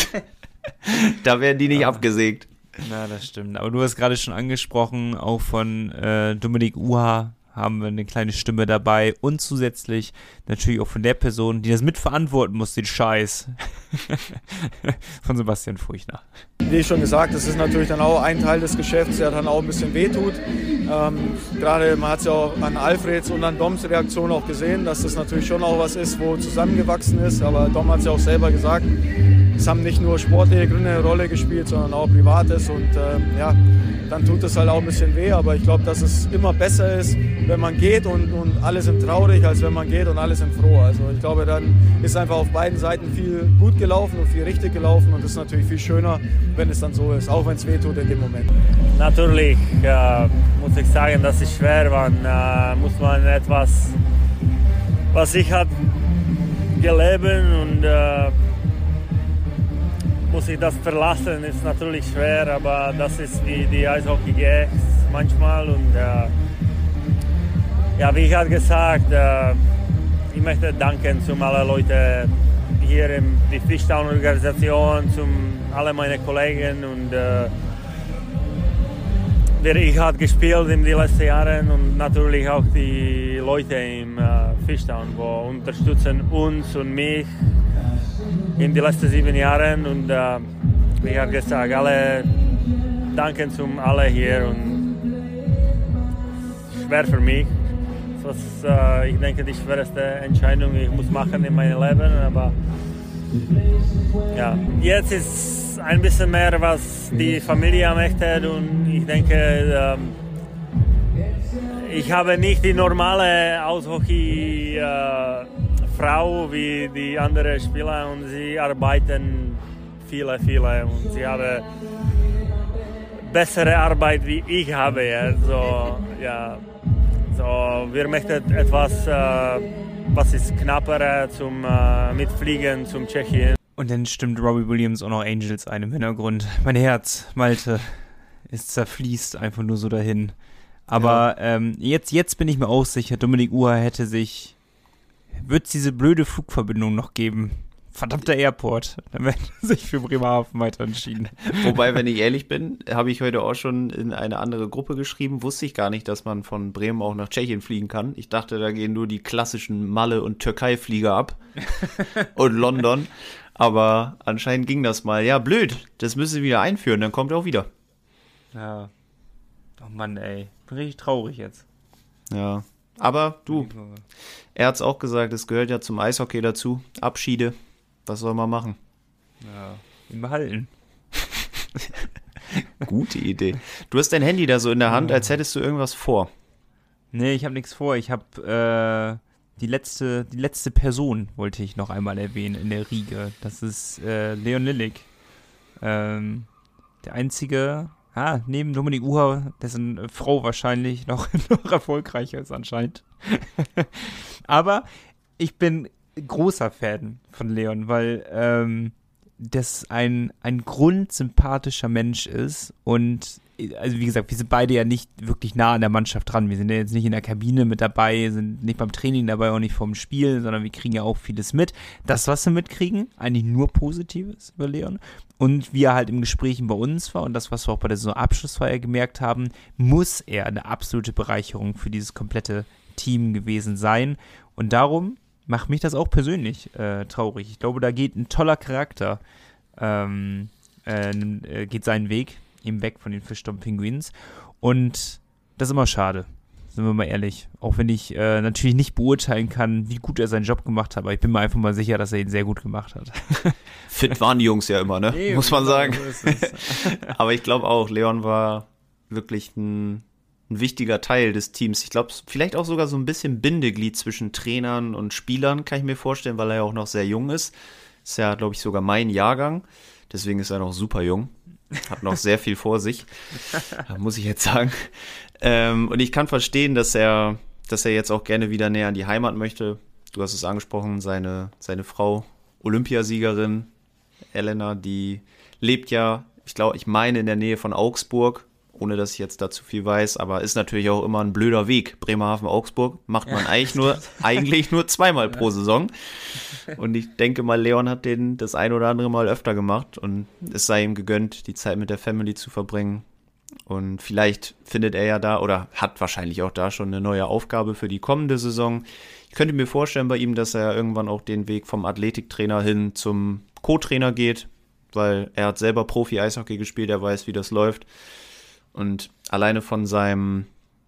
werden die nicht abgesägt. Na, das stimmt. Aber du hast gerade schon angesprochen, auch von Dominik Uha haben wir eine kleine Stimme dabei und zusätzlich natürlich auch von der Person, die das mitverantworten muss, den Scheiß, von Sebastian Furchtner. Wie schon gesagt, das ist natürlich dann auch ein Teil des Geschäfts, der dann auch ein bisschen wehtut. Gerade, man hat es ja auch an Alfreds und an Doms Reaktion auch gesehen, dass das natürlich schon auch was ist, wo zusammengewachsen ist. Aber Dom hat es ja auch selber gesagt, es haben nicht nur sportliche Gründe eine Rolle gespielt, sondern auch Privates. Und ja, dann tut es halt auch ein bisschen weh. Aber ich glaube, dass es immer besser ist, wenn man geht und alle sind traurig, als wenn man geht und alle sind froh. Also ich glaube, dann ist einfach auf beiden Seiten viel gut gelaufen und viel richtig gelaufen. Und das ist natürlich viel schöner, wenn es dann so ist, auch wenn es weh tut in dem Moment. Natürlich muss ich sagen, dass es schwer war. Muss man etwas, was ich habe gelebt und muss ich das verlassen, ist natürlich schwer, aber das ist wie die Eishockey geht manchmal und ja, wie ich habe gesagt, ich möchte danken zu allen Leuten hier in der Fishtown-Organisation, zu allen meinen Kollegen und ich habe gespielt in den letzten Jahren und natürlich auch die Leute im Fishtown, die unterstützen uns und mich in den letzten 7 Jahren und wie ich habe gesagt, alle danken zu alle hier und schwer für mich. Das ist, ich denke, die schwerste Entscheidung, die ich muss machen in meinem Leben, aber ja, jetzt ist ein bisschen mehr, was die Familie möchte und ich denke, ich habe nicht die normale Eishockey-Frau wie die anderen Spieler und sie arbeiten viele und sie haben bessere Arbeit wie ich habe. Also, ja, so, wir möchten etwas, was ist knapper zum Mitfliegen zum Tschechien. Und dann stimmt Robbie Williams auch noch Angels ein im Hintergrund. Mein Herz, Malte, es zerfließt einfach nur so dahin. Aber ja. Jetzt bin ich mir auch sicher, Dominik Uha wird es diese blöde Flugverbindung noch geben. Verdammter Airport. Dann werden sich für Bremerhaven weiter entschieden. Wobei, wenn ich ehrlich bin, habe ich heute auch schon in eine andere Gruppe geschrieben, wusste ich gar nicht, dass man von Bremen auch nach Tschechien fliegen kann. Ich dachte, da gehen nur die klassischen Malle- und Türkei-Flieger ab und London. Aber anscheinend ging das mal. Ja, blöd. Das müssen sie wieder einführen, dann kommt er auch wieder. Ja. Oh Mann, ey. Bin richtig traurig jetzt. Ja. Aber du, er hat es auch gesagt, es gehört ja zum Eishockey dazu. Abschiede. Was soll man machen? Ja, ihn behalten. Gute Idee. Du hast dein Handy da so in der Hand, als hättest du irgendwas vor. Nee, ich habe nichts vor. Ich habe die letzte Person wollte ich noch einmal erwähnen in der Riege. Das ist Leon Lillik. Der einzige, neben Dominik Uha, dessen Frau wahrscheinlich noch erfolgreicher ist anscheinend. Aber ich bin großer Fan von Leon, weil das ein grundsympathischer Mensch ist und also wie gesagt, wir sind beide ja nicht wirklich nah an der Mannschaft dran. Wir sind ja jetzt nicht in der Kabine mit dabei, sind nicht beim Training dabei, auch nicht vorm Spiel, sondern wir kriegen ja auch vieles mit. Das, was wir mitkriegen, eigentlich nur Positives über Leon. Und wie er halt im Gesprächen bei uns war und das, was wir auch bei der Saisonabschlussfeier gemerkt haben, muss er eine absolute Bereicherung für dieses komplette Team gewesen sein. Und darum macht mich das auch persönlich traurig. Ich glaube, da geht ein toller Charakter, geht seinen Weg, eben weg von den Fischtown Penguins. Und das ist immer schade, sind wir mal ehrlich. Auch wenn ich natürlich nicht beurteilen kann, wie gut er seinen Job gemacht hat, aber ich bin mir einfach mal sicher, dass er ihn sehr gut gemacht hat. Fit waren die Jungs ja immer, ne? Nee, muss man sagen. So ist es. Aber ich glaube auch, Leon war wirklich ein wichtiger Teil des Teams. Ich glaube, vielleicht auch sogar so ein bisschen Bindeglied zwischen Trainern und Spielern, kann ich mir vorstellen, weil er ja auch noch sehr jung ist. Ist ja, glaube ich, sogar mein Jahrgang. Deswegen ist er noch super jung. Hat noch sehr viel vor sich, muss ich jetzt sagen. Und ich kann verstehen, dass er jetzt auch gerne wieder näher an die Heimat möchte. Du hast es angesprochen, seine Frau, Olympiasiegerin, Elena, die lebt ja, ich meine in der Nähe von Augsburg, ohne dass ich jetzt dazu viel weiß, aber ist natürlich auch immer ein blöder Weg. Bremerhaven-Augsburg macht man eigentlich nur zweimal pro Saison. Und ich denke mal, Leon hat den das ein oder andere Mal öfter gemacht und es sei ihm gegönnt, die Zeit mit der Family zu verbringen. Und vielleicht findet er ja da oder hat wahrscheinlich auch da schon eine neue Aufgabe für die kommende Saison. Ich könnte mir vorstellen bei ihm, dass er irgendwann auch den Weg vom Athletiktrainer hin zum Co-Trainer geht, weil er hat selber Profi-Eishockey gespielt, er weiß, wie das läuft. Und alleine von seinem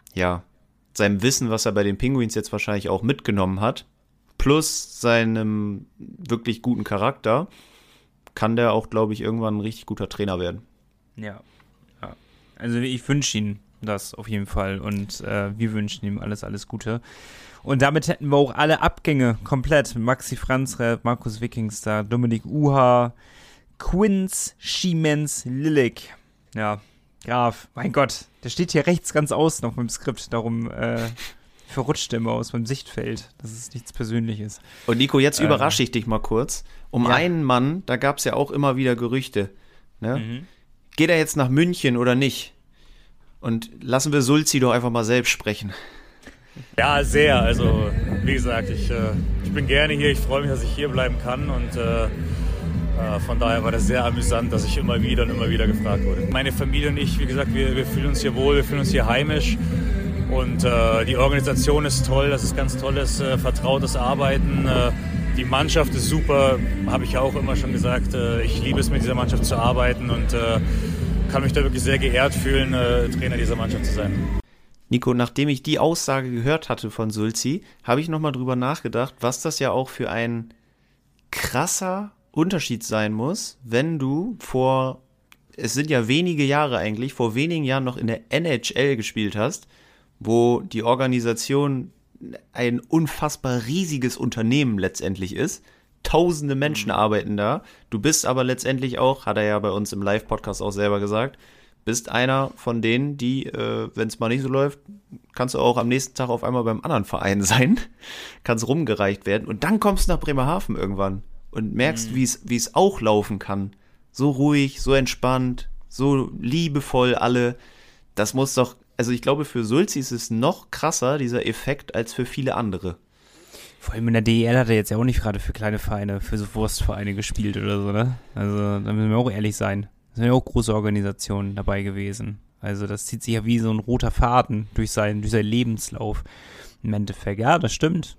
Wissen, was er bei den Penguins jetzt wahrscheinlich auch mitgenommen hat, plus seinem wirklich guten Charakter, kann der auch, glaube ich, irgendwann ein richtig guter Trainer werden. Ja. Also ich wünsche ihm das auf jeden Fall und wir wünschen ihm alles Gute. Und damit hätten wir auch alle Abgänge komplett. Maxi Franzrev, Markus Wikingster, Dominik Uha, Quinz, Schiemens, Lillik. Ja, Graf, mein Gott, der steht hier rechts ganz außen auf meinem Skript, darum verrutscht er immer aus meinem Sichtfeld, dass es nichts Persönliches. Und Nico, jetzt überrasche ich dich mal kurz. Einen Mann, da gab es ja auch immer wieder Gerüchte. Ne? Mhm. Geht er jetzt nach München oder nicht? Und lassen wir Sulzi doch einfach mal selbst sprechen. Ja, sehr. Also, wie gesagt, ich bin gerne hier. Ich freue mich, dass ich hier bleiben kann und von daher war das sehr amüsant, dass ich immer wieder gefragt wurde. Meine Familie und ich, wie gesagt, wir fühlen uns hier wohl, wir fühlen uns hier heimisch und die Organisation ist toll, das ist ganz tolles, vertrautes Arbeiten. Die Mannschaft ist super, habe ich ja auch immer schon gesagt. Ich liebe es, mit dieser Mannschaft zu arbeiten und kann mich da wirklich sehr geehrt fühlen, Trainer dieser Mannschaft zu sein. Nico, nachdem ich die Aussage gehört hatte von Sulzi, habe ich nochmal drüber nachgedacht, was das ja auch für ein krasser Unterschied sein muss, wenn du es sind ja wenige Jahre eigentlich, vor wenigen Jahren noch in der NHL gespielt hast, wo die Organisation ein unfassbar riesiges Unternehmen letztendlich ist. Tausende Menschen arbeiten da. Du bist aber letztendlich auch, hat er ja bei uns im Live-Podcast auch selber gesagt, bist einer von denen, die, wenn es mal nicht so läuft, kannst du auch am nächsten Tag auf einmal beim anderen Verein sein, kannst rumgereicht werden und dann kommst du nach Bremerhaven irgendwann und merkst, wie es auch laufen kann. So ruhig, so entspannt, so liebevoll alle. Das muss doch, also ich glaube, für Sulzi ist es noch krasser, dieser Effekt, als für viele andere. Vor allem in der DEL hat er jetzt ja auch nicht gerade für kleine Vereine, für so Wurstvereine gespielt oder so, ne? Also da müssen wir auch ehrlich sein. Da sind ja auch große Organisationen dabei gewesen. Also das zieht sich ja wie so ein roter Faden durch seinen Lebenslauf im Endeffekt. Ja, das stimmt.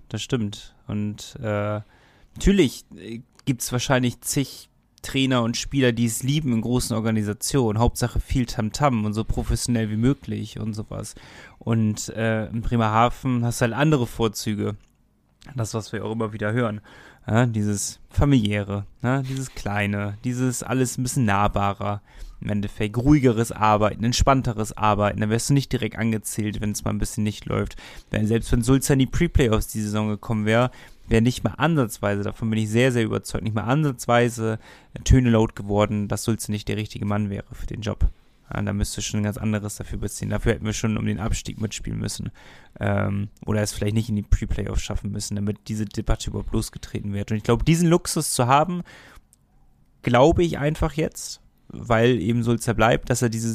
Und natürlich gibt es wahrscheinlich zig Trainer und Spieler, die es lieben in großen Organisationen. Hauptsache viel Tamtam und so professionell wie möglich und sowas. Und in Bremerhaven hast du halt andere Vorzüge. Das, was wir auch immer wieder hören. Ja, dieses familiäre, ja, dieses kleine, dieses alles ein bisschen nahbarer. Im Endeffekt ruhigeres Arbeiten, entspannteres Arbeiten. Da wärst du nicht direkt angezählt, wenn es mal ein bisschen nicht läuft. Selbst wenn Sulzer in die Pre-Playoffs die Saison gekommen wäre nicht mal ansatzweise, davon bin ich sehr, sehr überzeugt, nicht mal ansatzweise Töne laut geworden, dass Sulzer nicht der richtige Mann wäre für den Job. Ja, da müsste schon ein ganz anderes dafür beziehen. Dafür hätten wir schon um den Abstieg mitspielen müssen. Oder es vielleicht nicht in die Pre-Playoffs schaffen müssen, damit diese Debatte überhaupt losgetreten wird. Und ich glaube, diesen Luxus zu haben, glaube ich einfach jetzt, weil eben Sulzer bleibt, dass er dieses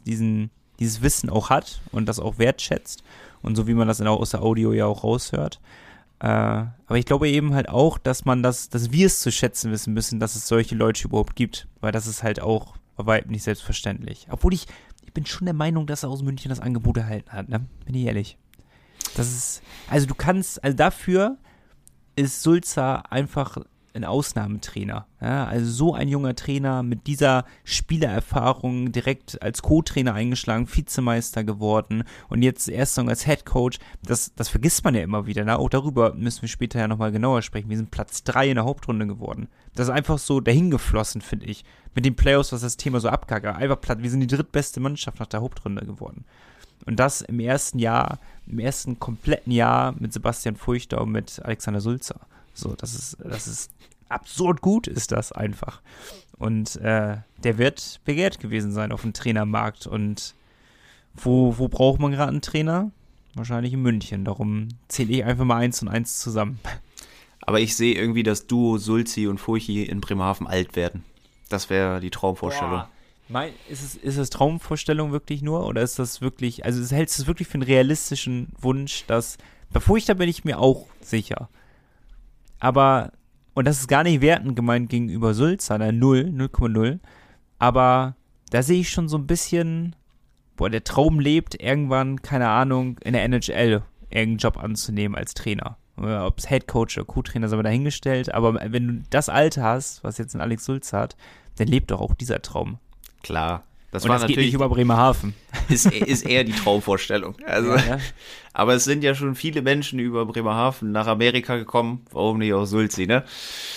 Wissen auch hat und das auch wertschätzt und so wie man das aus der Audio ja auch raushört. Aber ich glaube eben halt auch, dass wir es zu schätzen wissen müssen, dass es solche Leute überhaupt gibt, weil das ist halt auch bei weitem nicht selbstverständlich. Obwohl ich bin schon der Meinung, dass er aus München das Angebot erhalten hat, ne? Bin ich ehrlich. Das ist, also dafür ist Sulzer einfach ein Ausnahmetrainer. Ja? Also so ein junger Trainer mit dieser Spielererfahrung direkt als Co-Trainer eingeschlagen, Vizemeister geworden und jetzt erst noch als Headcoach. Das vergisst man ja immer wieder. Ne? Auch darüber müssen wir später ja nochmal genauer sprechen. Wir sind Platz 3 in der Hauptrunde geworden. Das ist einfach so dahingeflossen, finde ich. Mit den Playoffs, was das Thema so abgackt. Einfach platt. Wir sind die drittbeste Mannschaft nach der Hauptrunde geworden. Und das im ersten kompletten Jahr mit Sebastian Furchter und mit Alexander Sulzer. So, das ist absurd gut, ist das einfach. Und der wird begehrt gewesen sein auf dem Trainermarkt. Und wo braucht man gerade einen Trainer? Wahrscheinlich in München. Darum zähle ich einfach mal 1 und 1 zusammen. Aber ich sehe irgendwie das Duo Sulzi und Furchi in Bremerhaven alt werden. Das wäre die Traumvorstellung. Boah. Ist es Traumvorstellung wirklich nur? Oder ist das wirklich, also hältst du es wirklich für einen realistischen Wunsch, dass, bei Furchter bin ich mir auch sicher. Aber, und das ist gar nicht wertend gemeint gegenüber Sulzer, 0,0. Aber da sehe ich schon so ein bisschen, der Traum lebt, irgendwann, keine Ahnung, in der NHL irgendeinen Job anzunehmen als Trainer. Ob es Headcoach oder Co-Trainer, sind wir dahingestellt. Aber wenn du das Alter hast, was jetzt ein Alex Sulzer hat, dann lebt doch auch dieser Traum. Klar. Das und das geht nicht über Bremerhaven. Ist eher die Traumvorstellung. Also, ja. Aber es sind ja schon viele Menschen über Bremerhaven nach Amerika gekommen. Warum nicht auch Sulzi, ne?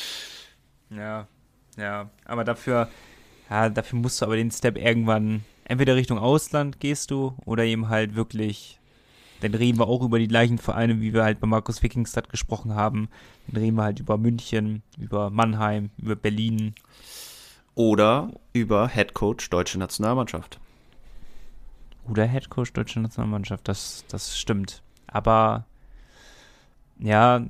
Ja. Aber dafür musst du aber den Step irgendwann, entweder Richtung Ausland gehst du oder eben halt wirklich, dann reden wir auch über die gleichen Vereine, wie wir halt bei Markus Wikingstad gesprochen haben. Dann reden wir halt über München, über Mannheim, über Berlin. Oder über Headcoach Deutsche Nationalmannschaft. Oder Headcoach Deutsche Nationalmannschaft, das stimmt. Aber, ja,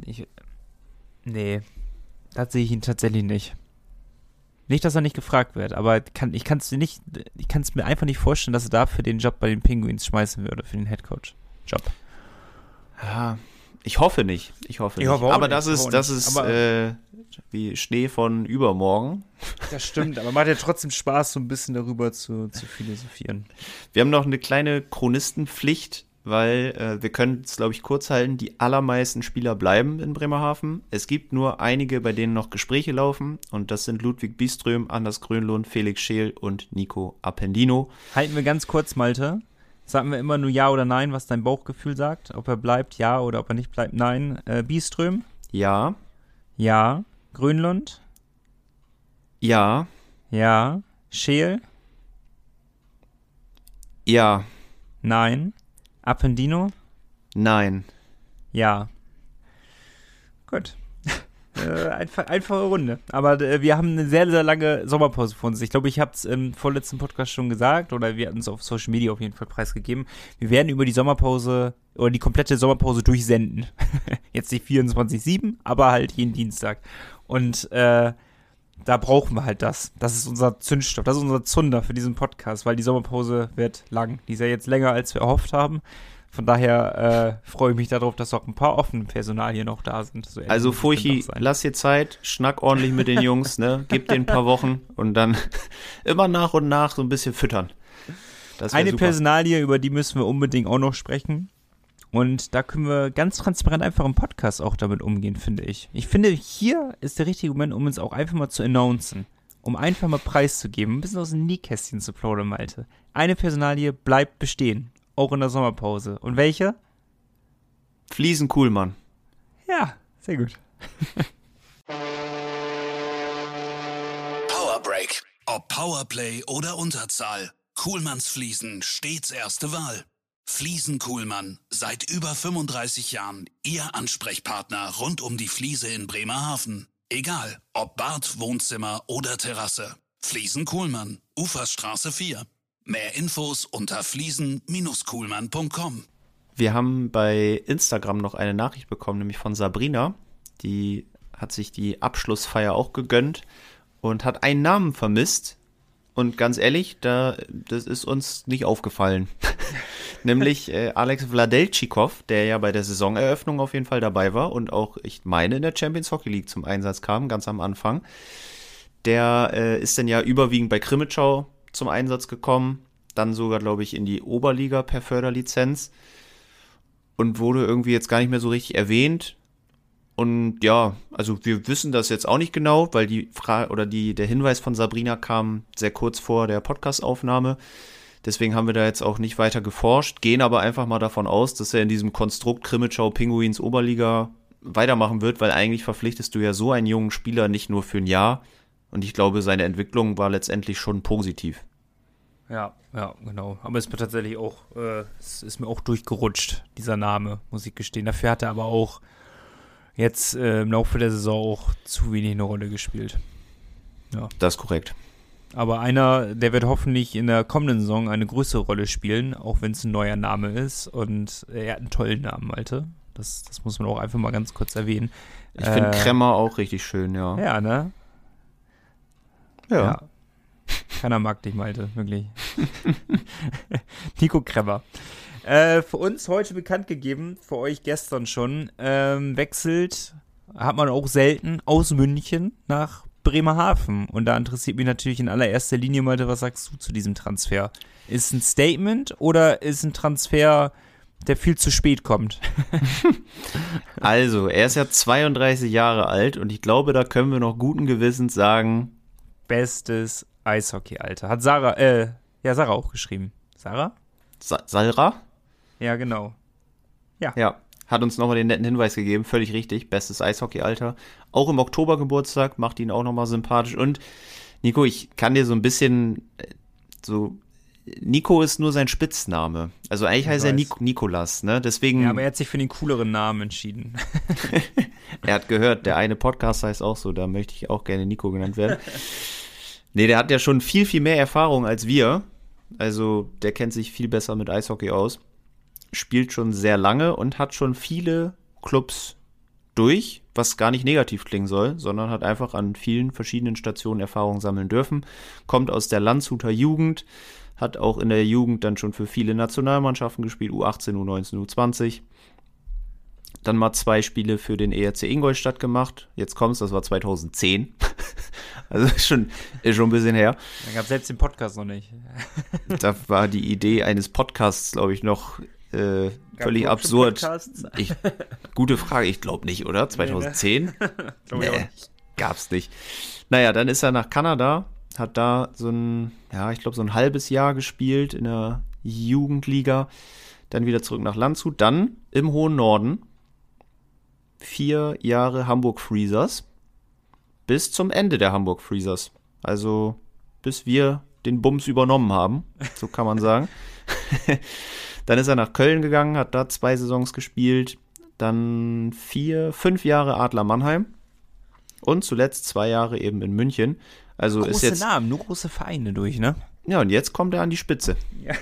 das sehe ich ihn tatsächlich nicht. Nicht, dass er nicht gefragt wird, aber ich kann es mir einfach nicht vorstellen, dass er dafür den Job bei den Penguins schmeißen würde, für den Headcoach-Job. Ja, ich hoffe nicht. Aber das ist wie Schnee von übermorgen. Das stimmt, aber macht ja trotzdem Spaß, so ein bisschen darüber zu philosophieren. Wir haben noch eine kleine Chronistenpflicht, weil wir können es, glaube ich, kurz halten. Die allermeisten Spieler bleiben in Bremerhaven. Es gibt nur einige, bei denen noch Gespräche laufen. Und das sind Ludwig Byström, Anders Grönlund, Felix Scheel und Nico Appendino. Halten wir ganz kurz, Malte. Sagen wir immer nur Ja oder Nein, was dein Bauchgefühl sagt. Ob er bleibt, ja, oder ob er nicht bleibt, nein. Byström? Ja. Ja. Grönlund? Ja. Ja. Scheel? Ja. Nein. Appendino? Nein. Ja. Gut. Einfache Runde. Aber wir haben eine sehr, sehr lange Sommerpause vor uns. Ich glaube, ich habe es im vorletzten Podcast schon gesagt oder wir hatten es auf Social Media auf jeden Fall preisgegeben. Wir werden über die Sommerpause oder die komplette Sommerpause durchsenden. Jetzt nicht 24/7, aber halt jeden Dienstag. Und da brauchen wir halt das. Das ist unser Zündstoff, das ist unser Zunder für diesen Podcast, weil die Sommerpause wird lang. Die ist ja jetzt länger, als wir erhofft haben. Von daher freue ich mich darauf, dass auch ein paar offene Personalien noch da sind. So also Furchi, lass dir Zeit, schnack ordentlich mit den Jungs, ne? Gib denen ein paar Wochen und dann immer nach und nach so ein bisschen füttern. Eine super. Personalie, über die müssen wir unbedingt auch noch sprechen. Und da können wir ganz transparent einfach im Podcast auch damit umgehen, finde ich. Ich finde, hier ist der richtige Moment, um uns auch einfach mal zu announcen. Um einfach mal preiszugeben, ein bisschen aus dem Nähkästchen zu plaudern, Malte. Eine Personalie bleibt bestehen. Auch in der Sommerpause. Und welche? Fliesen Kuhlmann. Ja, sehr gut. Powerbreak. Ob Powerplay oder Unterzahl. Kuhlmanns Fliesen stets erste Wahl. Fliesen Kuhlmann. Seit über 35 Jahren Ihr Ansprechpartner rund um die Fliese in Bremerhaven. Egal, ob Bad, Wohnzimmer oder Terrasse. Fliesen Kuhlmann. Uferstraße 4. Mehr Infos unter fliesen-kuhlmann.com. Wir haben bei Instagram noch eine Nachricht bekommen, nämlich von Sabrina. Die hat sich die Abschlussfeier auch gegönnt und hat einen Namen vermisst. Und ganz ehrlich, das ist uns nicht aufgefallen. Nämlich Alex Vladelchikov, der ja bei der Saisoneröffnung auf jeden Fall dabei war und auch, ich meine, in der Champions Hockey League zum Einsatz kam, ganz am Anfang. Der ist dann ja überwiegend bei Krimitschau zum Einsatz gekommen, dann sogar, glaube ich, in die Oberliga per Förderlizenz und wurde irgendwie jetzt gar nicht mehr so richtig erwähnt. Und ja, also wir wissen das jetzt auch nicht genau, weil der Hinweis von Sabrina kam sehr kurz vor der Podcast-Aufnahme. Deswegen haben wir da jetzt auch nicht weiter geforscht, gehen aber einfach mal davon aus, dass er in diesem Konstrukt Krimitschau Pinguins Oberliga weitermachen wird, weil eigentlich verpflichtest du ja so einen jungen Spieler nicht nur für ein Jahr. Und ich glaube, seine Entwicklung war letztendlich schon positiv. Ja, genau. Aber es ist mir tatsächlich auch, es ist mir auch durchgerutscht, dieser Name, muss ich gestehen. Dafür hat er aber auch jetzt im Laufe der Saison auch zu wenig eine Rolle gespielt. Ja. Das ist korrekt. Aber einer, der wird hoffentlich in der kommenden Saison eine größere Rolle spielen, auch wenn es ein neuer Name ist. Und er hat einen tollen Namen, Malte. Das muss man auch einfach mal ganz kurz erwähnen. Ich finde Kremmer auch richtig schön, ja. Ja, ne? Ja. Keiner mag dich, Malte, wirklich. Nico Kremmer. Für uns heute bekannt gegeben, für euch gestern schon, wechselt, hat man auch selten, aus München nach Bremerhaven. Und da interessiert mich natürlich in allererster Linie, Malte, was sagst du zu diesem Transfer? Ist ein Statement oder ist ein Transfer, der viel zu spät kommt? Also, er ist ja 32 Jahre alt und ich glaube, da können wir noch guten Gewissens sagen, bestes Eishockey-Alter. Hat Sarah auch geschrieben. Sarah? Salra? Ja, genau. Ja, hat uns nochmal den netten Hinweis gegeben, völlig richtig, bestes Eishockey-Alter. Auch im Oktober Geburtstag, macht ihn auch nochmal sympathisch. Und Nico, ich kann dir so ein bisschen Nico ist nur sein Spitzname. Also eigentlich heißt er Nikolas, ne? Deswegen. Ja, aber er hat sich für den cooleren Namen entschieden. Er hat gehört, der eine Podcast heißt auch so, da möchte ich auch gerne Nico genannt werden. Nee, der hat ja schon viel, viel mehr Erfahrung als wir. Also der kennt sich viel besser mit Eishockey aus. Spielt schon sehr lange und hat schon viele Clubs durch, was gar nicht negativ klingen soll, sondern hat einfach an vielen verschiedenen Stationen Erfahrung sammeln dürfen. Kommt aus der Landshuter Jugend, hat auch in der Jugend dann schon für viele Nationalmannschaften gespielt, U18, U19, U20. Dann mal 2 Spiele für den ERC Ingolstadt gemacht. Jetzt kommt's, das war 2010. Also ist schon ein bisschen her. Da gab es selbst den Podcast noch nicht. Da war die Idee eines Podcasts, glaube ich, noch völlig absurd. Gute Frage, ich glaube nicht, oder? 2010? Nee, gab's nicht. Naja, dann ist er nach Kanada, hat da so ein halbes Jahr gespielt in der Jugendliga, dann wieder zurück nach Landshut, dann im hohen Norden 4 Jahre Hamburg Freezers bis zum Ende der Hamburg Freezers. Also bis wir den Bums übernommen haben, so kann man sagen. Dann ist er nach Köln gegangen, hat da 2 Saisons gespielt, dann 5 Jahre Adler Mannheim und zuletzt 2 Jahre eben in München. Also große ist jetzt Namen, nur große Vereine durch, ne? Ja, und jetzt kommt er an die Spitze. Ja.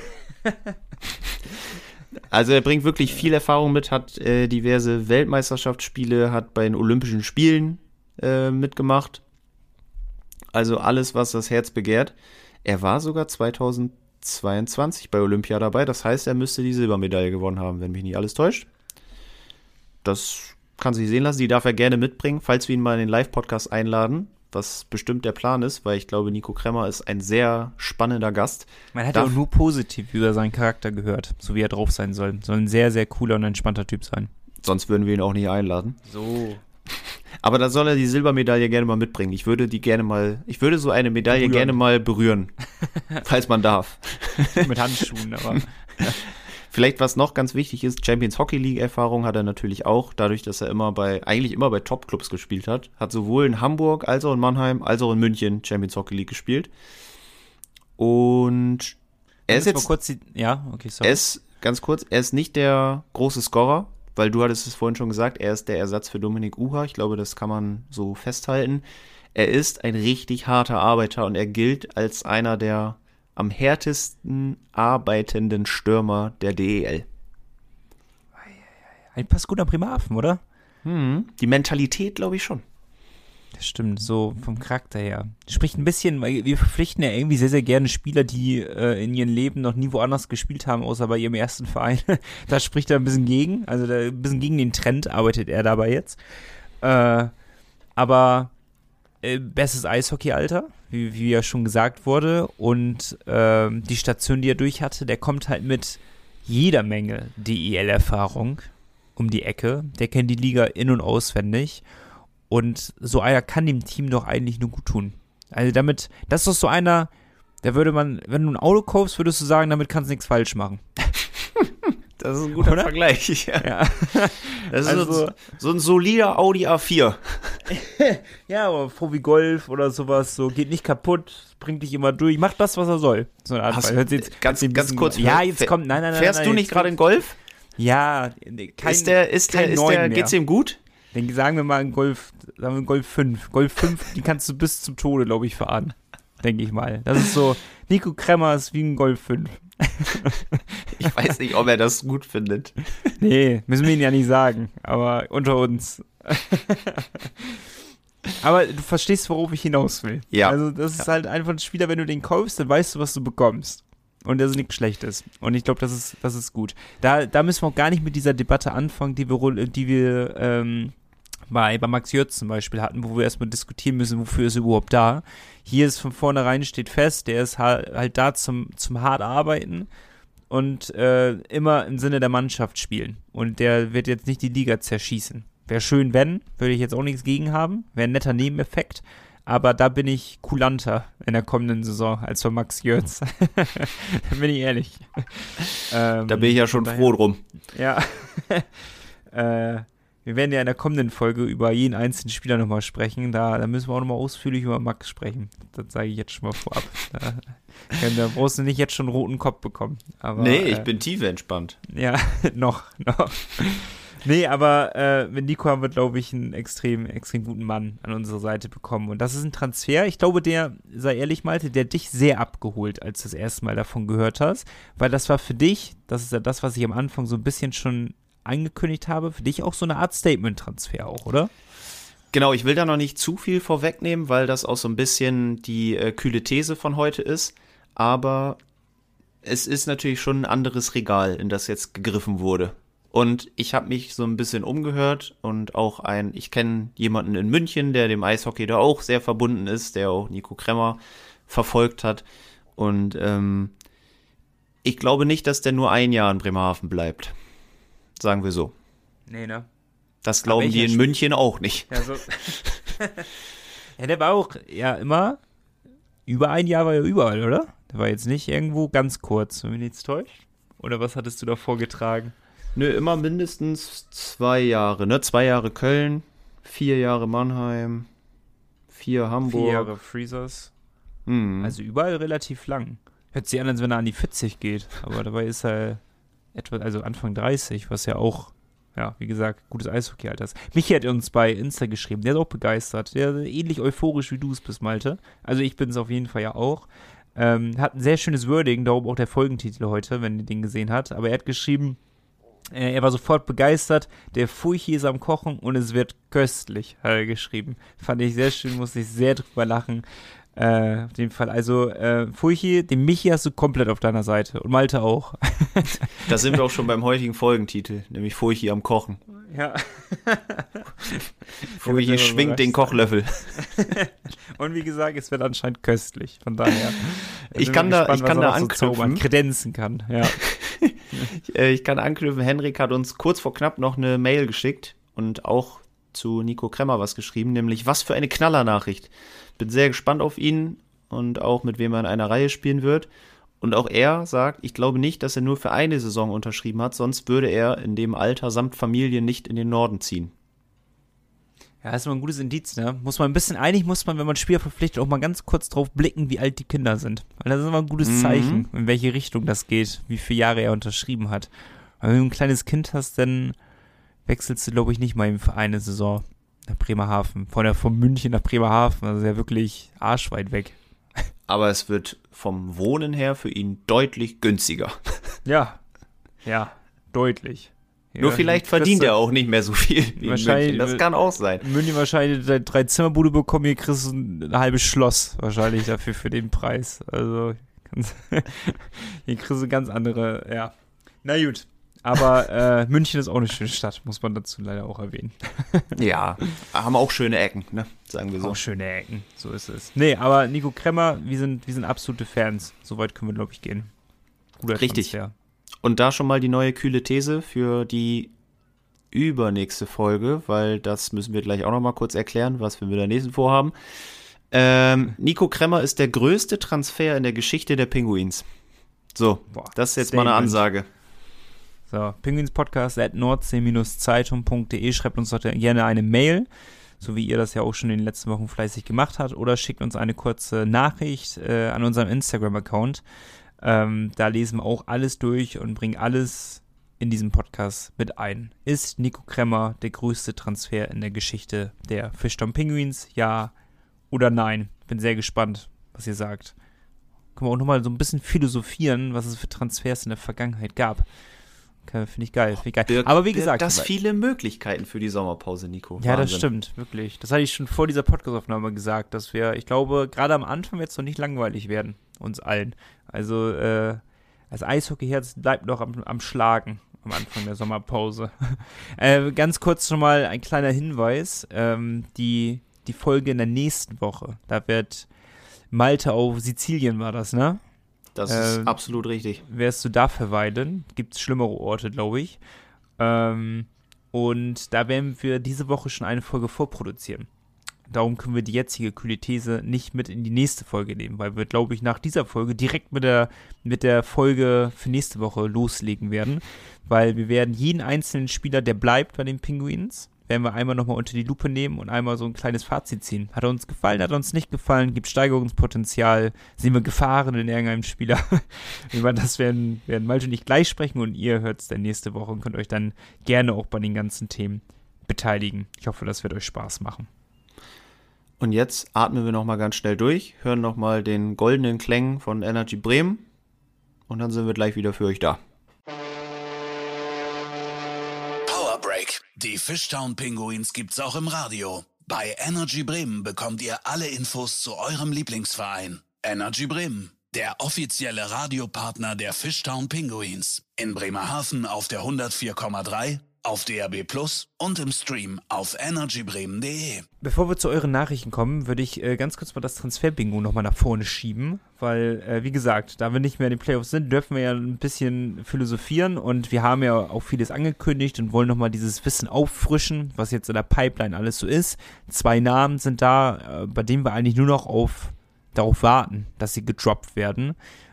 Also er bringt wirklich viel Erfahrung mit, hat diverse Weltmeisterschaftsspiele, hat bei den Olympischen Spielen mitgemacht. Also alles, was das Herz begehrt. Er war sogar 2022 bei Olympia dabei. Das heißt, er müsste die Silbermedaille gewonnen haben, wenn mich nicht alles täuscht. Das kann sich sehen lassen. Die darf er gerne mitbringen, falls wir ihn mal in den Live-Podcast einladen, was bestimmt der Plan ist, weil ich glaube, Nico Kremmer ist ein sehr spannender Gast. Man hat ja auch nur positiv über seinen Charakter gehört, so wie er drauf sein soll. Soll ein sehr, sehr cooler und entspannter Typ sein. Sonst würden wir ihn auch nicht einladen. So. Aber da soll er die Silbermedaille gerne mal mitbringen. Ich würde so eine Medaille gerne mal berühren, falls man darf. Mit Handschuhen, aber. Vielleicht, was noch ganz wichtig ist, Champions Hockey League Erfahrung hat er natürlich auch, dadurch, dass er eigentlich immer bei Top-Clubs gespielt hat. Hat sowohl in Hamburg, als auch in Mannheim, als auch in München Champions Hockey League gespielt. Und er ist jetzt, er ist nicht der große Scorer, weil du hattest es vorhin schon gesagt, er ist der Ersatz für Dominik Uha. Ich glaube, das kann man so festhalten. Er ist ein richtig harter Arbeiter und er gilt als einer der am härtesten arbeitenden Stürmer der DEL. Ein passt gut an Bremerhaven, oder? Die Mentalität, glaube ich schon. Das stimmt, so vom Charakter her. Spricht ein bisschen, weil wir verpflichten ja irgendwie sehr, sehr gerne Spieler, die in ihrem Leben noch nie woanders gespielt haben, außer bei ihrem ersten Verein. Da spricht er ein bisschen gegen, also ein bisschen gegen den Trend arbeitet er dabei jetzt. Aber bestes Eishockey-Alter, wie ja schon gesagt wurde, und die Station, die er durch hatte, der kommt halt mit jeder Menge DEL-Erfahrung um die Ecke. Der kennt die Liga in- und auswendig. Und so einer kann dem Team doch eigentlich nur gut tun. Also damit, das ist doch so einer, da würde man, wenn du ein Auto kaufst, würdest du sagen, damit kannst du nichts falsch machen. Das ist ein guter Vergleich. Ja. Das ist also, so ein solider Audi A4. Ja, aber VW Golf oder sowas, so geht nicht kaputt, bringt dich immer durch, macht das, was er soll. So eine Art. Ganz kurz. Ja, jetzt kommt, nein. Fährst du nicht gerade in Golf? Ja, geht's ihm gut? Dann sagen wir mal Golf 5. Golf 5, die kannst du bis zum Tode, glaube ich, fahren. Denke ich mal. Das ist so, Nico Kremmer ist wie ein Golf 5. Ich weiß nicht, ob er das gut findet. Nee, müssen wir ihn ja nicht sagen, aber unter uns. Aber du verstehst, worauf ich hinaus will. Ja. Also das ist halt einfach ein Spieler, wenn du den kaufst, dann weißt du, was du bekommst. Und das ist nichts Schlechtes. Und ich glaube, das ist gut. Da müssen wir auch gar nicht mit dieser Debatte anfangen, die wir bei Max Jörz zum Beispiel hatten, wo wir erstmal diskutieren müssen, wofür ist er überhaupt da. Hier ist von vornherein, steht fest, der ist halt da zum hart arbeiten und immer im Sinne der Mannschaft spielen. Und der wird jetzt nicht die Liga zerschießen. Wäre schön, wenn, würde ich jetzt auch nichts gegen haben. Wäre ein netter Nebeneffekt. Aber da bin ich kulanter in der kommenden Saison als von Max Jörz. Da bin ich ehrlich. Da bin ich ja schon froh drum. Ja. Wir werden ja in der kommenden Folge über jeden einzelnen Spieler nochmal sprechen. Da müssen wir auch nochmal ausführlich über Max sprechen. Das sage ich jetzt schon mal vorab. Da brauchst du nicht jetzt schon einen roten Kopf bekommen. Aber, nee, ich bin tiefenentspannt. Ja, noch. Nee, aber mit Nico haben wir, glaube ich, einen extrem, extrem guten Mann an unsere Seite bekommen. Und das ist ein Transfer. Ich glaube, sei ehrlich, Malte, der hat dich sehr abgeholt, als du das erste Mal davon gehört hast. Weil das war für dich, das ist ja das, was ich am Anfang so ein bisschen schon angekündigt habe, für dich auch so eine Art Statement-Transfer auch, oder? Genau, ich will da noch nicht zu viel vorwegnehmen, weil das auch so ein bisschen die kühle These von heute ist. Aber es ist natürlich schon ein anderes Regal, in das jetzt gegriffen wurde. Und ich habe mich so ein bisschen umgehört und auch ich kenne jemanden in München, der dem Eishockey da auch sehr verbunden ist, der auch Nico Kremmer verfolgt hat. Und ich glaube nicht, dass der nur ein Jahr in Bremerhaven bleibt. Sagen wir so. Nee, ne? Das glauben die in München auch nicht. Ja, so. Ja, der war auch immer über ein Jahr war er überall, oder? Der war jetzt nicht irgendwo ganz kurz, wenn mich nichts täuscht. Oder was hattest du da vorgetragen? Nö, immer mindestens 2 Jahre, ne? 2 Jahre Köln, 4 Jahre Mannheim, 4 Hamburg. 4 Jahre Freezers. Also überall relativ lang. Hört sich an, als wenn er an die 40 geht. Aber dabei ist er also Anfang 30, was ja auch, ja, wie gesagt, gutes Eishockey-Alter ist. Michi hat uns bei Insta geschrieben, der ist auch begeistert. Der ist ähnlich euphorisch, wie du es bist, Malte. Also ich bin es auf jeden Fall ja auch. Hat ein sehr schönes Wording, darum auch der Folgentitel heute, wenn ihr den gesehen habt. Aber er hat geschrieben, er war sofort begeistert, der Furchi ist am Kochen und es wird köstlich, hat er geschrieben. Fand ich sehr schön, musste ich sehr drüber lachen. Auf jeden Fall, also Furchi, den Michi hast du komplett auf deiner Seite und Malte auch. Da sind wir auch schon beim heutigen Folgentitel, nämlich Furchi am Kochen. Ja. Furchi schwingt den Kochlöffel. Und wie gesagt, es wird anscheinend köstlich, von daher. Ich kann da anknüpfen. Kredenzen kann, ja. Ich kann anknüpfen, Henrik hat uns kurz vor knapp noch eine Mail geschickt und auch zu Nico Kremmer was geschrieben, nämlich was für eine Knallernachricht. Bin sehr gespannt auf ihn und auch mit wem er in einer Reihe spielen wird. Und auch er sagt, ich glaube nicht, dass er nur für eine Saison unterschrieben hat, sonst würde er in dem Alter samt Familie nicht in den Norden ziehen. Ja, das ist immer ein gutes Indiz, ne? Eigentlich muss man, wenn man Spieler verpflichtet, auch mal ganz kurz drauf blicken, wie alt die Kinder sind. Weil das ist immer ein gutes Zeichen, in welche Richtung das geht, wie viele Jahre er unterschrieben hat. Weil wenn du ein kleines Kind hast, dann wechselst du, glaube ich, nicht mal für eine Saison nach Bremerhaven. Von München nach Bremerhaven, also ja wirklich arschweit weg. Aber es wird vom Wohnen her für ihn deutlich günstiger. Ja, deutlich. Nur vielleicht verdient er auch nicht mehr so viel wie in München. Das kann auch sein. In München wahrscheinlich eine 3-Zimmer-Bude bekommen, hier kriegst du ein halbes Schloss wahrscheinlich dafür für den Preis. Also hier kriegst du ganz andere, ja. Na gut. Aber München ist auch eine schöne Stadt, muss man dazu leider auch erwähnen. Ja, haben auch schöne Ecken, ne? Sagen wir so. Auch schöne Ecken, so ist es. Nee, aber Nico Kremmer, wir sind absolute Fans. Soweit können wir, glaube ich, gehen. Guter Richtig. Transfer. Und da schon mal die neue kühle These für die übernächste Folge, weil das müssen wir gleich auch noch mal kurz erklären, was wir mit der nächsten vorhaben. Nico Kremmer ist der größte Transfer in der Geschichte der Pinguins. So, das ist jetzt mal eine Ansage. So, pinguinspodcast@nordsee-zeitung.de. Schreibt uns doch gerne eine Mail, so wie ihr das ja auch schon in den letzten Wochen fleißig gemacht habt, oder schickt uns eine kurze Nachricht an unserem Instagram-Account. Da lesen wir auch alles durch und bringen alles in diesem Podcast mit ein. Ist Nico Kremmer der größte Transfer in der Geschichte der Fischtown Pinguins? Ja oder nein? Bin sehr gespannt, was ihr sagt. Können wir auch nochmal so ein bisschen philosophieren, was es für Transfers in der Vergangenheit gab. Finde ich geil. Aber wie gesagt, das viele Möglichkeiten für die Sommerpause, Nico. Ja, Wahnsinn. das stimmt, wirklich. Das hatte ich schon vor dieser Podcast-Aufnahme gesagt, dass ich glaube, gerade am Anfang wird es noch nicht langweilig werden, uns allen. Also, das Eishockeyherz bleibt noch am Schlagen am Anfang der Sommerpause. Ganz kurz schon mal ein kleiner Hinweis. Die Folge in der nächsten Woche, da wird Malte auf Sizilien, war das, ne? Das ist absolut richtig. Wirst du da verweilen? Gibt es schlimmere Orte, glaube ich. Und da werden wir diese Woche schon eine Folge vorproduzieren. Darum können wir die jetzige kühle These nicht mit in die nächste Folge nehmen, weil wir, glaube ich, nach dieser Folge direkt mit der Folge für nächste Woche loslegen werden. Weil wir werden jeden einzelnen Spieler, der bleibt bei den Pinguins, werden wir einmal nochmal unter die Lupe nehmen und einmal so ein kleines Fazit ziehen. Hat er uns gefallen, hat er uns nicht gefallen, gibt Steigerungspotenzial, sehen wir Gefahren in irgendeinem Spieler. Über das werden Malte und ich gleich sprechen und ihr hört es dann nächste Woche und könnt euch dann gerne auch bei den ganzen Themen beteiligen. Ich hoffe, das wird euch Spaß machen. Und jetzt atmen wir nochmal ganz schnell durch, hören nochmal den goldenen Klängen von Energy Bremen und dann sind wir gleich wieder für euch da. Die Fischtown Pinguins gibt's auch im Radio. Bei Energy Bremen bekommt ihr alle Infos zu eurem Lieblingsverein. Energy Bremen, der offizielle Radiopartner der Fischtown Pinguins. In Bremerhaven auf der 104,3, auf DAB+ und im Stream auf energybremen.de. Bevor wir zu euren Nachrichten kommen, würde ich ganz kurz mal das Transfer-Bingo nochmal nach vorne schieben, weil, wie gesagt, da wir nicht mehr in den Playoffs sind, dürfen wir ja ein bisschen philosophieren und wir haben ja auch vieles angekündigt und wollen nochmal dieses Wissen auffrischen, was jetzt in der Pipeline alles so ist. 2 Namen sind da, bei denen wir eigentlich nur noch darauf warten, dass sie gedroppt werden.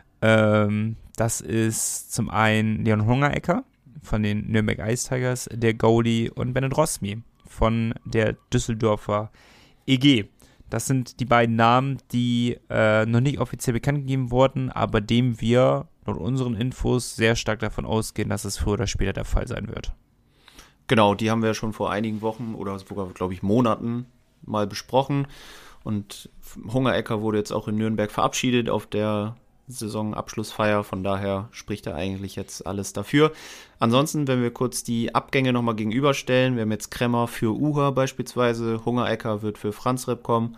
Das ist zum einen Leon Hongerecker von den Nürnberg Ice Tigers, der Goalie, und Bennett Rosmi von der Düsseldorfer EG. Das sind die beiden Namen, die noch nicht offiziell bekannt gegeben wurden, aber dem wir laut unseren Infos sehr stark davon ausgehen, dass es früher oder später der Fall sein wird. Genau, die haben wir schon vor einigen Wochen oder sogar, glaube ich, Monaten mal besprochen. Und Hongerecker wurde jetzt auch in Nürnberg verabschiedet auf der Saisonabschlussfeier, von daher spricht da eigentlich jetzt alles dafür. Ansonsten, wenn wir kurz die Abgänge nochmal gegenüberstellen, wir haben jetzt Kremmer für Uha beispielsweise, Hongerecker wird für Franz Repp kommen,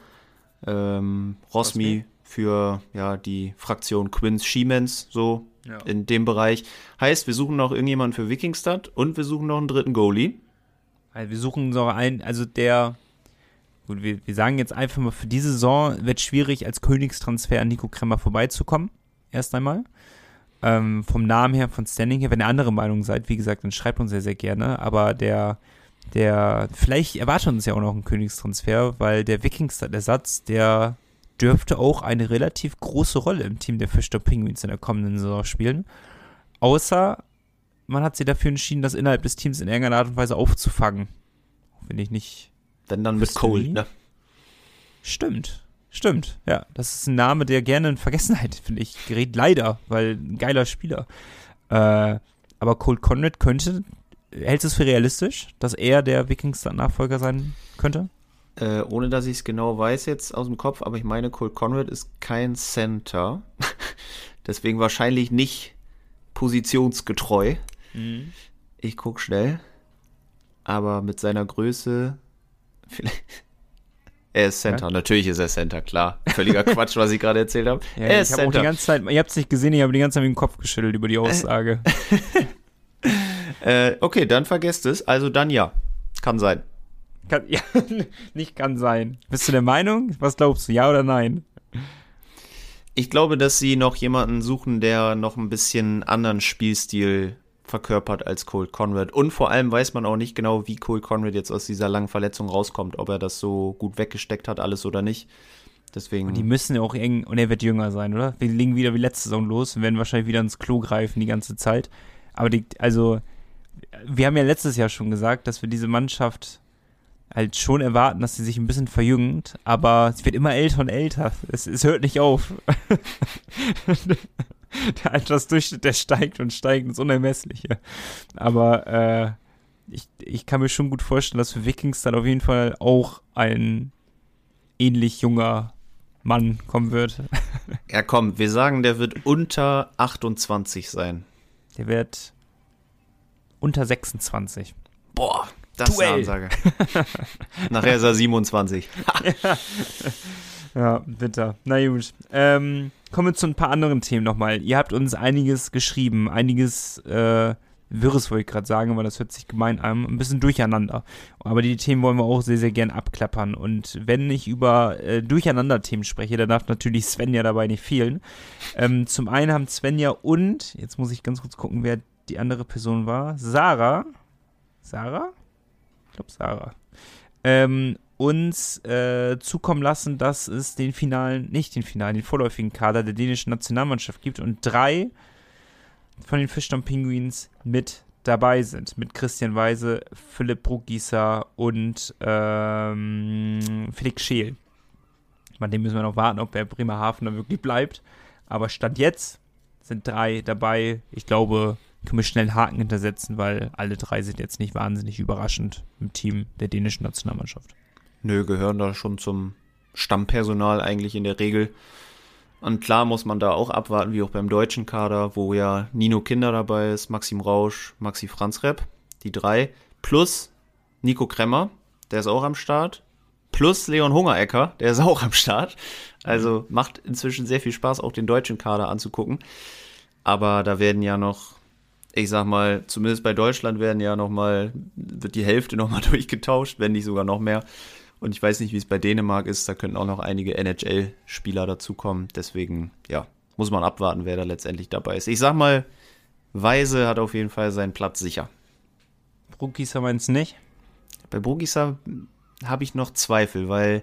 Rosmi für die Fraktion Quins Schiemens, so in dem Bereich. Heißt, wir suchen noch irgendjemanden für Wikingstad und wir suchen noch einen dritten Goalie. Also wir suchen noch einen, also gut, wir sagen jetzt einfach mal, für diese Saison wird es schwierig, als Königstransfer an Nico Kremmer vorbeizukommen. Erst einmal. Vom Namen her, von Standing her, wenn ihr andere Meinung seid, wie gesagt, dann schreibt uns sehr, sehr gerne. Aber vielleicht erwartet uns ja auch noch ein Königstransfer, weil der Wikingstad-Ersatz, der dürfte auch eine relativ große Rolle im Team der Fischtown Pinguins in der kommenden Saison spielen. Außer man hat sich dafür entschieden, das innerhalb des Teams in irgendeiner Art und Weise aufzufangen. Wenn ich nicht. Wenn dann mit Cole, ne? Stimmt, ja. Das ist ein Name, der gerne in Vergessenheit, finde ich, gerät. Leider, weil ein geiler Spieler. Aber Cole Conrad hältst du es für realistisch, dass er der Wikingstad-Nachfolger sein könnte? Ohne, dass ich es genau weiß jetzt aus dem Kopf, aber ich meine, Cole Conrad ist kein Center. Deswegen wahrscheinlich nicht positionsgetreu. Ich guck schnell. Aber mit seiner Größe. Er ist Center. Ja? Natürlich ist er Center, klar. Völliger Quatsch, was ich gerade erzählt habe. Ja, er ist Center. Auch die ganze Zeit, ihr habt es nicht gesehen, ich habe die ganze Zeit mit dem Kopf geschüttelt über die Aussage. Okay, dann vergesst es. Also dann ja. Kann sein. Nicht kann sein. Bist du der Meinung? Was glaubst du, ja oder nein? Ich glaube, dass sie noch jemanden suchen, der noch ein bisschen anderen Spielstil verkörpert als Cole Conrad. Und vor allem weiß man auch nicht genau, wie Cole Conrad jetzt aus dieser langen Verletzung rauskommt, ob er das so gut weggesteckt hat, alles oder nicht. Deswegen. Und die müssen ja auch eng, und er wird jünger sein, oder? Wir legen wieder wie letzte Saison los und werden wahrscheinlich wieder ins Klo greifen die ganze Zeit. Aber wir haben ja letztes Jahr schon gesagt, dass wir diese Mannschaft halt schon erwarten, dass sie sich ein bisschen verjüngt, aber sie wird immer älter und älter. Es hört nicht auf. Der Altersdurchschnitt, der steigt und steigt ins Unermessliche. Aber ich kann mir schon gut vorstellen, dass für Vikings dann auf jeden Fall auch ein ähnlich junger Mann kommen wird. Ja, komm, wir sagen, der wird unter 28 sein. Der wird unter 26. Boah, das ist eine Ansage. Nachher ist er 27. Ja, bitter. Na gut. Kommen wir zu ein paar anderen Themen nochmal. Ihr habt uns einiges geschrieben, einiges Wirres wollte ich gerade sagen, aber das hört sich gemein an, ein bisschen durcheinander. Aber die Themen wollen wir auch sehr, sehr gern abklappern. Und wenn ich über Durcheinander-Themen spreche, dann darf natürlich Svenja dabei nicht fehlen. Zum einen haben Svenja und, jetzt muss ich ganz kurz gucken, wer die andere Person war, Sarah? Ich glaube Sarah. Uns zukommen lassen, dass es den vorläufigen Kader der dänischen Nationalmannschaft gibt und 3 von den Fischtown Penguins mit dabei sind. Mit Christian Weise, Philipp Bruckgießer und Felix Scheel. Bei dem müssen wir noch warten, ob der Bremerhaven da wirklich bleibt. Aber Stand jetzt sind 3 dabei. Ich glaube, können wir schnell einen Haken hintersetzen, weil alle 3 sind jetzt nicht wahnsinnig überraschend im Team der dänischen Nationalmannschaft. Nö, gehören da schon zum Stammpersonal eigentlich in der Regel. Und klar muss man da auch abwarten, wie auch beim deutschen Kader, wo ja Nino Kinder dabei ist, Maxim Rausch, Maxi Franzreb, die 3, plus Nico Kremmer, der ist auch am Start, plus Leon Hungerecker, der ist auch am Start. Also macht inzwischen sehr viel Spaß, auch den deutschen Kader anzugucken. Aber da werden ja noch, ich sag mal, zumindest bei Deutschland wird die Hälfte nochmal durchgetauscht, wenn nicht sogar noch mehr. Und ich weiß nicht, wie es bei Dänemark ist, da könnten auch noch einige NHL-Spieler dazukommen. Deswegen, ja, muss man abwarten, wer da letztendlich dabei ist. Ich sag mal, Weise hat auf jeden Fall seinen Platz sicher. Bruckgießer meinst du nicht? Bei Bruckgießer habe ich noch Zweifel, weil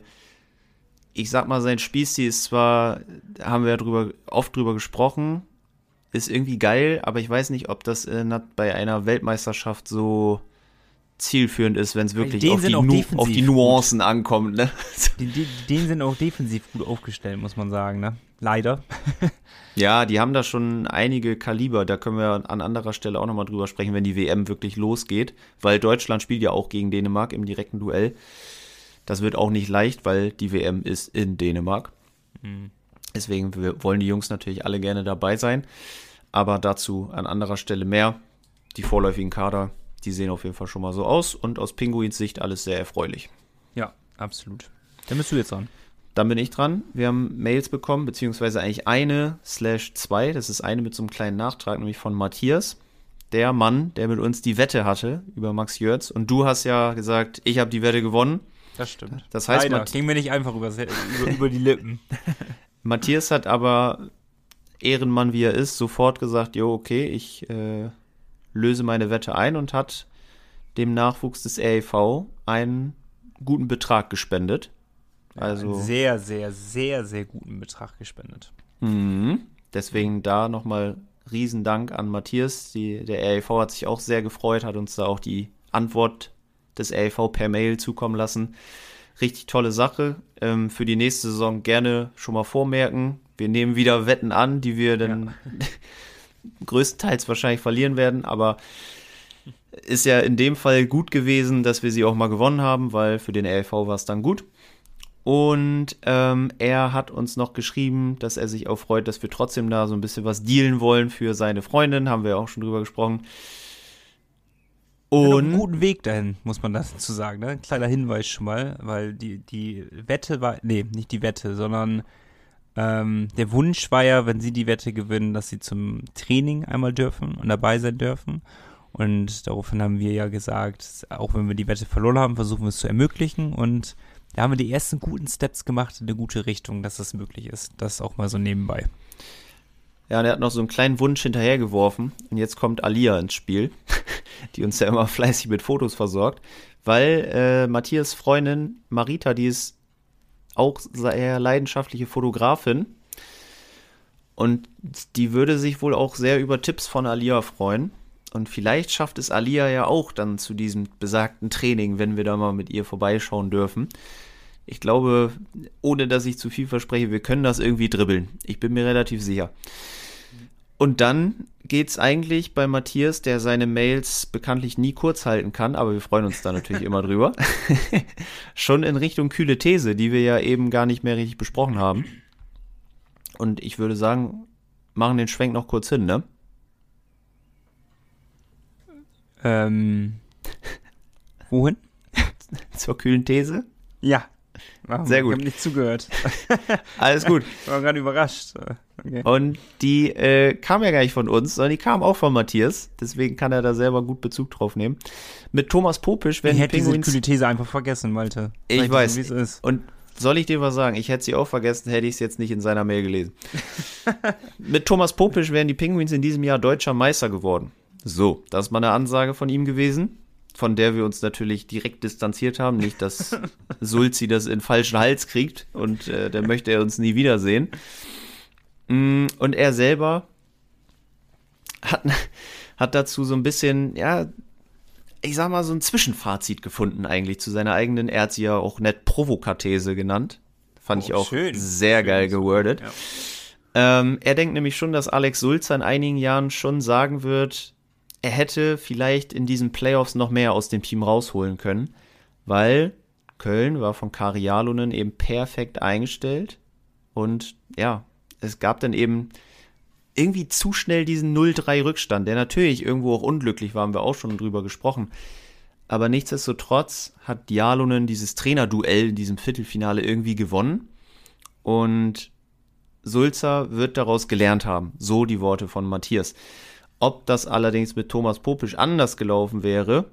ich sag mal, sein Spielstil ist zwar, haben wir oft drüber gesprochen, ist irgendwie geil, aber ich weiß nicht, ob das bei einer Weltmeisterschaft so zielführend ist, wenn es wirklich auf die Nuancen ankommt. Ne? Die sind auch defensiv gut aufgestellt, muss man sagen, ne? Leider. Ja, die haben da schon einige Kaliber, da können wir an anderer Stelle auch nochmal drüber sprechen, wenn die WM wirklich losgeht, weil Deutschland spielt ja auch gegen Dänemark im direkten Duell. Das wird auch nicht leicht, weil die WM ist in Dänemark. Mhm. Deswegen wollen die Jungs natürlich alle gerne dabei sein, aber dazu an anderer Stelle mehr. Die vorläufigen Kader, die sehen auf jeden Fall schon mal so aus und aus Pinguins Sicht alles sehr erfreulich. Ja, absolut. Dann bist du jetzt dran. Dann bin ich dran. Wir haben Mails bekommen, beziehungsweise eigentlich 1/2. Das ist eine mit so einem kleinen Nachtrag, nämlich von Matthias. Der Mann, der mit uns die Wette hatte über Max Jörz. Und du hast ja gesagt, ich habe die Wette gewonnen. Das stimmt. Das heißt, leider, ging mir nicht einfach über die Lippen. Matthias hat aber, Ehrenmann wie er ist, sofort gesagt, jo, okay, ich löse meine Wette ein und hat dem Nachwuchs des REV einen guten Betrag gespendet. Also einen sehr, sehr, sehr, sehr guten Betrag gespendet. Deswegen da nochmal Riesendank an Matthias. Der REV hat sich auch sehr gefreut, hat uns da auch die Antwort des REV per Mail zukommen lassen. Richtig tolle Sache. Für die nächste Saison gerne schon mal vormerken. Wir nehmen wieder Wetten an, die wir dann größtenteils wahrscheinlich verlieren werden, aber ist ja in dem Fall gut gewesen, dass wir sie auch mal gewonnen haben, weil für den REV war es dann gut. Und er hat uns noch geschrieben, dass er sich auch freut, dass wir trotzdem da so ein bisschen was dealen wollen für seine Freundin, haben wir auch schon drüber gesprochen. einen guten Weg dahin, muss man dazu sagen. Ne? Ein kleiner Hinweis schon mal, weil die Wette war, nicht die Wette, sondern der Wunsch war ja, wenn sie die Wette gewinnen, dass sie zum Training einmal dürfen und dabei sein dürfen. Und daraufhin haben wir ja gesagt, auch wenn wir die Wette verloren haben, versuchen wir es zu ermöglichen. Und da haben wir die ersten guten Steps gemacht in eine gute Richtung, dass das möglich ist. Das auch mal so nebenbei. Ja, und er hat noch so einen kleinen Wunsch hinterhergeworfen. Und jetzt kommt Alia ins Spiel, die uns ja immer fleißig mit Fotos versorgt. Weil Matthias' Freundin Marita, die ist auch sehr leidenschaftliche Fotografin. Und die würde sich wohl auch sehr über Tipps von Alia freuen. Und vielleicht schafft es Alia ja auch dann zu diesem besagten Training, wenn wir da mal mit ihr vorbeischauen dürfen. Ich glaube, ohne dass ich zu viel verspreche, wir können das irgendwie dribbeln. Ich bin mir relativ sicher. Und dann geht's eigentlich bei Matthias, der seine Mails bekanntlich nie kurz halten kann, aber wir freuen uns da natürlich immer drüber, schon in Richtung kühle These, die wir ja eben gar nicht mehr richtig besprochen haben. Und ich würde sagen, machen den Schwenk noch kurz hin, ne? Wohin? Zur kühlen These? Ja. Sehr gut. Ich habe nicht zugehört. Alles gut. Ich war gerade überrascht. Okay. Und die kam ja gar nicht von uns, sondern die kam auch von Matthias. Deswegen kann er da selber gut Bezug drauf nehmen. Mit Thomas Popisch werden ich die hätte diese Penguins... kühle These einfach vergessen, Malte. Ich weiß. Wie es ist. Und soll ich dir was sagen? Ich hätte sie auch vergessen, hätte ich es jetzt nicht in seiner Mail gelesen. Mit Thomas Popisch wären die Penguins in diesem Jahr deutscher Meister geworden. So, das ist mal eine Ansage von ihm gewesen, von der wir uns natürlich direkt distanziert haben. Nicht, dass Sulzi das in falschen Hals kriegt und dann möchte er uns nie wiedersehen. Und er selber hat dazu so ein bisschen, ja, ich sag mal, so ein Zwischenfazit gefunden eigentlich zu seiner eigenen, er hat sie ja auch nett Provokathese genannt. Fand ich auch schön. Sehr schön geil gewordet. Ja. Er denkt nämlich schon, dass Alex Sulzer in einigen Jahren schon sagen wird, er hätte vielleicht in diesen Playoffs noch mehr aus dem Team rausholen können, weil Köln war von Kari Jalonen eben perfekt eingestellt und ja, es gab dann eben irgendwie zu schnell diesen 0-3 Rückstand, der natürlich irgendwo auch unglücklich war, haben wir auch schon drüber gesprochen, aber nichtsdestotrotz hat Jalonen dieses Trainerduell in diesem Viertelfinale irgendwie gewonnen und Sulzer wird daraus gelernt haben, so die Worte von Matthias. Ob das allerdings mit Thomas Popisch anders gelaufen wäre,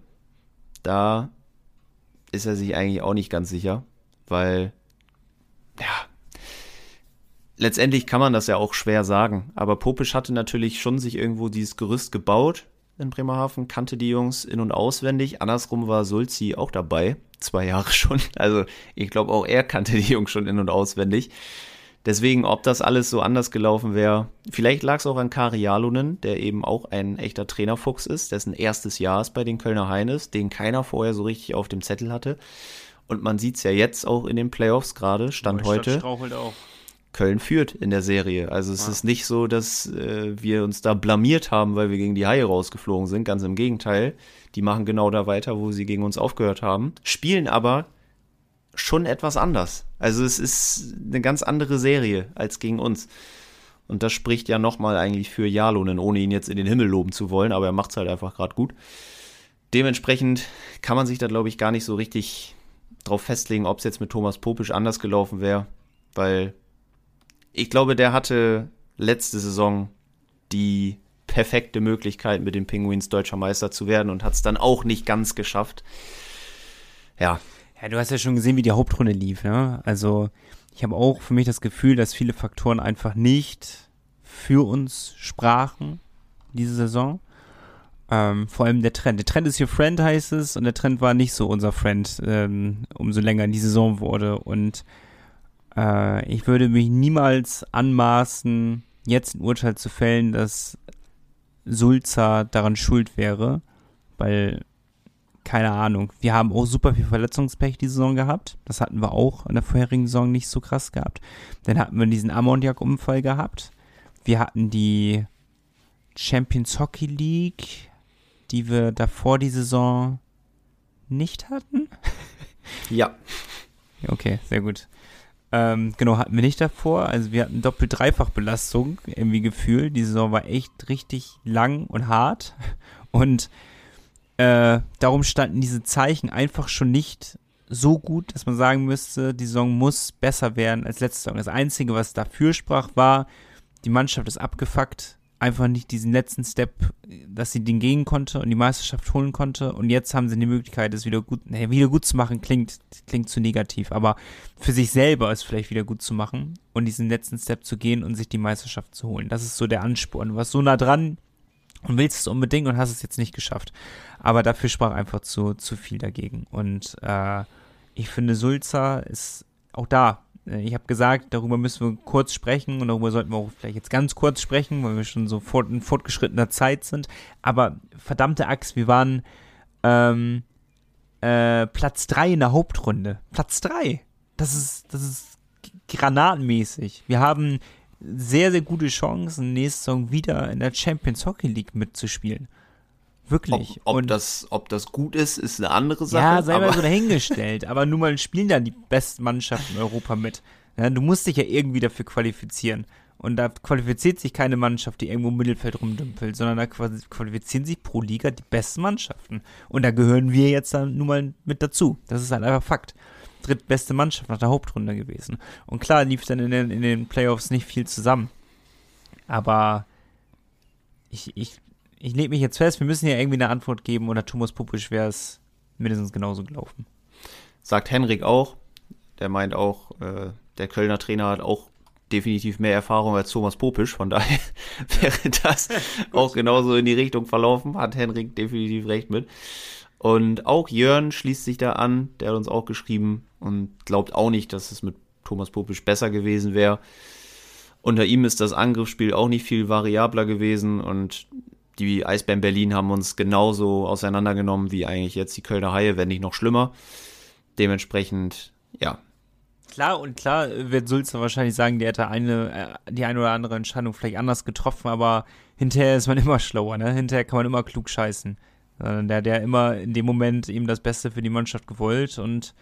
da ist er sich eigentlich auch nicht ganz sicher, weil, ja, letztendlich kann man das ja auch schwer sagen, aber Popisch hatte natürlich schon sich irgendwo dieses Gerüst gebaut in Bremerhaven, kannte die Jungs in- und auswendig, andersrum war Sulzi auch dabei, 2 Jahre schon, also ich glaube auch er kannte die Jungs schon in- und auswendig. Deswegen, ob das alles so anders gelaufen wäre, vielleicht lag es auch an Kari Jalonen, der eben auch ein echter Trainerfuchs ist, dessen erstes Jahr ist bei den Kölner Hain ist, den keiner vorher so richtig auf dem Zettel hatte. Und man sieht es ja jetzt auch in den Playoffs gerade, Stand heute. Strauchelt auch. Köln führt in der Serie. Also es ist nicht so, dass wir uns da blamiert haben, weil wir gegen die Haie rausgeflogen sind. Ganz im Gegenteil. Die machen genau da weiter, wo sie gegen uns aufgehört haben. Spielen aber schon etwas anders. Also es ist eine ganz andere Serie als gegen uns. Und das spricht ja nochmal eigentlich für Jalonen, ohne ihn jetzt in den Himmel loben zu wollen, aber er macht es halt einfach gerade gut. Dementsprechend kann man sich da, glaube ich, gar nicht so richtig drauf festlegen, ob es jetzt mit Thomas Popisch anders gelaufen wäre, weil ich glaube, der hatte letzte Saison die perfekte Möglichkeit, mit den Penguins deutscher Meister zu werden und hat es dann auch nicht ganz geschafft. Ja, du hast ja schon gesehen, wie die Hauptrunde lief, ne? Also ich habe auch für mich das Gefühl, dass viele Faktoren einfach nicht für uns sprachen diese Saison. Vor allem der Trend. Der Trend ist your friend, heißt es, und der Trend war nicht so unser Friend, umso länger die Saison wurde. Und ich würde mich niemals anmaßen, jetzt ein Urteil zu fällen, dass Sulzer daran schuld wäre, weil keine Ahnung. Wir haben auch super viel Verletzungspech die Saison gehabt. Das hatten wir auch in der vorherigen Saison nicht so krass gehabt. Dann hatten wir diesen Ammoniak-Unfall gehabt. Wir hatten die Champions Hockey League, die wir davor die Saison nicht hatten. Ja. Okay, sehr gut. Genau, hatten wir nicht davor. Also wir hatten Doppel-Dreifach-Belastung irgendwie gefühlt. Die Saison war echt richtig lang und hart. Und darum standen diese Zeichen einfach schon nicht so gut, dass man sagen müsste, die Saison muss besser werden als letzte Saison. Das Einzige, was dafür sprach, war, die Mannschaft ist abgefuckt, einfach nicht diesen letzten Step, dass sie den gehen konnte und die Meisterschaft holen konnte. Und jetzt haben sie die Möglichkeit, es wieder gut zu machen, klingt zu negativ, aber für sich selber es vielleicht wieder gut zu machen und diesen letzten Step zu gehen und sich die Meisterschaft zu holen. Das ist so der Ansporn. Du warst so nah dran und willst es unbedingt und hast es jetzt nicht geschafft. Aber dafür sprach einfach zu viel dagegen. Und ich finde, Sulzer ist auch da. Ich habe gesagt, darüber müssen wir kurz sprechen und darüber sollten wir auch vielleicht jetzt ganz kurz sprechen, weil wir schon so in fortgeschrittener Zeit sind. Aber verdammte Axt, wir waren Platz 3 in der Hauptrunde. Platz 3. Das ist granatenmäßig. Wir haben sehr, sehr gute Chancen, nächste Saison wieder in der Champions Hockey League mitzuspielen. Wirklich. Ob das gut ist eine andere Sache. Ja, sei mal so dahingestellt. Aber nun mal spielen da die besten Mannschaften in Europa mit. Ja, du musst dich ja irgendwie dafür qualifizieren. Und da qualifiziert sich keine Mannschaft, die irgendwo im Mittelfeld rumdümpelt, sondern da qualifizieren sich pro Liga die besten Mannschaften. Und da gehören wir jetzt dann nun mal mit dazu. Das ist halt einfach Fakt. Drittbeste Mannschaft nach der Hauptrunde gewesen. Und klar lief dann in den Playoffs nicht viel zusammen. Aber ich lege mich jetzt fest, wir müssen ja irgendwie eine Antwort geben, oder Thomas Pupisch wäre es mindestens genauso gelaufen. Sagt Henrik auch. Der meint auch, der Kölner Trainer hat auch definitiv mehr Erfahrung als Thomas Pupisch. Von daher wäre das auch genauso in die Richtung verlaufen. Hat Henrik definitiv recht mit. Und auch Jörn schließt sich da an. Der hat uns auch geschrieben und glaubt auch nicht, dass es mit Thomas Pupisch besser gewesen wäre. Unter ihm ist das Angriffsspiel auch nicht viel variabler gewesen und die Eisbären Berlin haben uns genauso auseinandergenommen wie eigentlich jetzt die Kölner Haie, wenn nicht noch schlimmer. Dementsprechend, ja. Klar wird Sulzer wahrscheinlich sagen, der hätte die eine oder andere Entscheidung vielleicht anders getroffen, aber hinterher ist man immer schlauer, ne? Hinterher kann man immer klug scheißen. Der immer in dem Moment eben das Beste für die Mannschaft gewollt und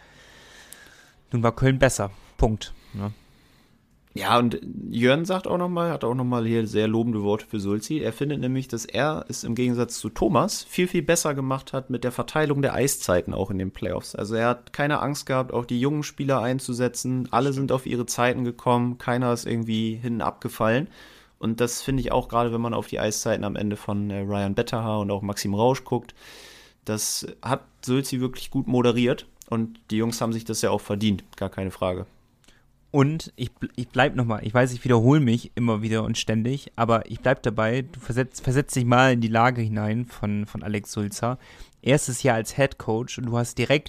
nun war Köln besser. Punkt. Ne? Ja, und Jörn hat auch nochmal hier sehr lobende Worte für Sulzi. Er findet nämlich, dass er es im Gegensatz zu Thomas viel, viel besser gemacht hat mit der Verteilung der Eiszeiten auch in den Playoffs. Also er hat keine Angst gehabt, auch die jungen Spieler einzusetzen. Alle sind auf ihre Zeiten gekommen, keiner ist irgendwie hinten abgefallen. Und das finde ich auch gerade, wenn man auf die Eiszeiten am Ende von Ryan Betterhaar und auch Maxim Rausch guckt, das hat Sulzi wirklich gut moderiert. Und die Jungs haben sich das ja auch verdient, gar keine Frage. Und ich bleib nochmal, ich weiß, ich wiederhole mich immer wieder und ständig, aber ich bleib dabei, du versetzt dich mal in die Lage hinein von Alex Sulzer. Erstes Jahr als Head Coach und du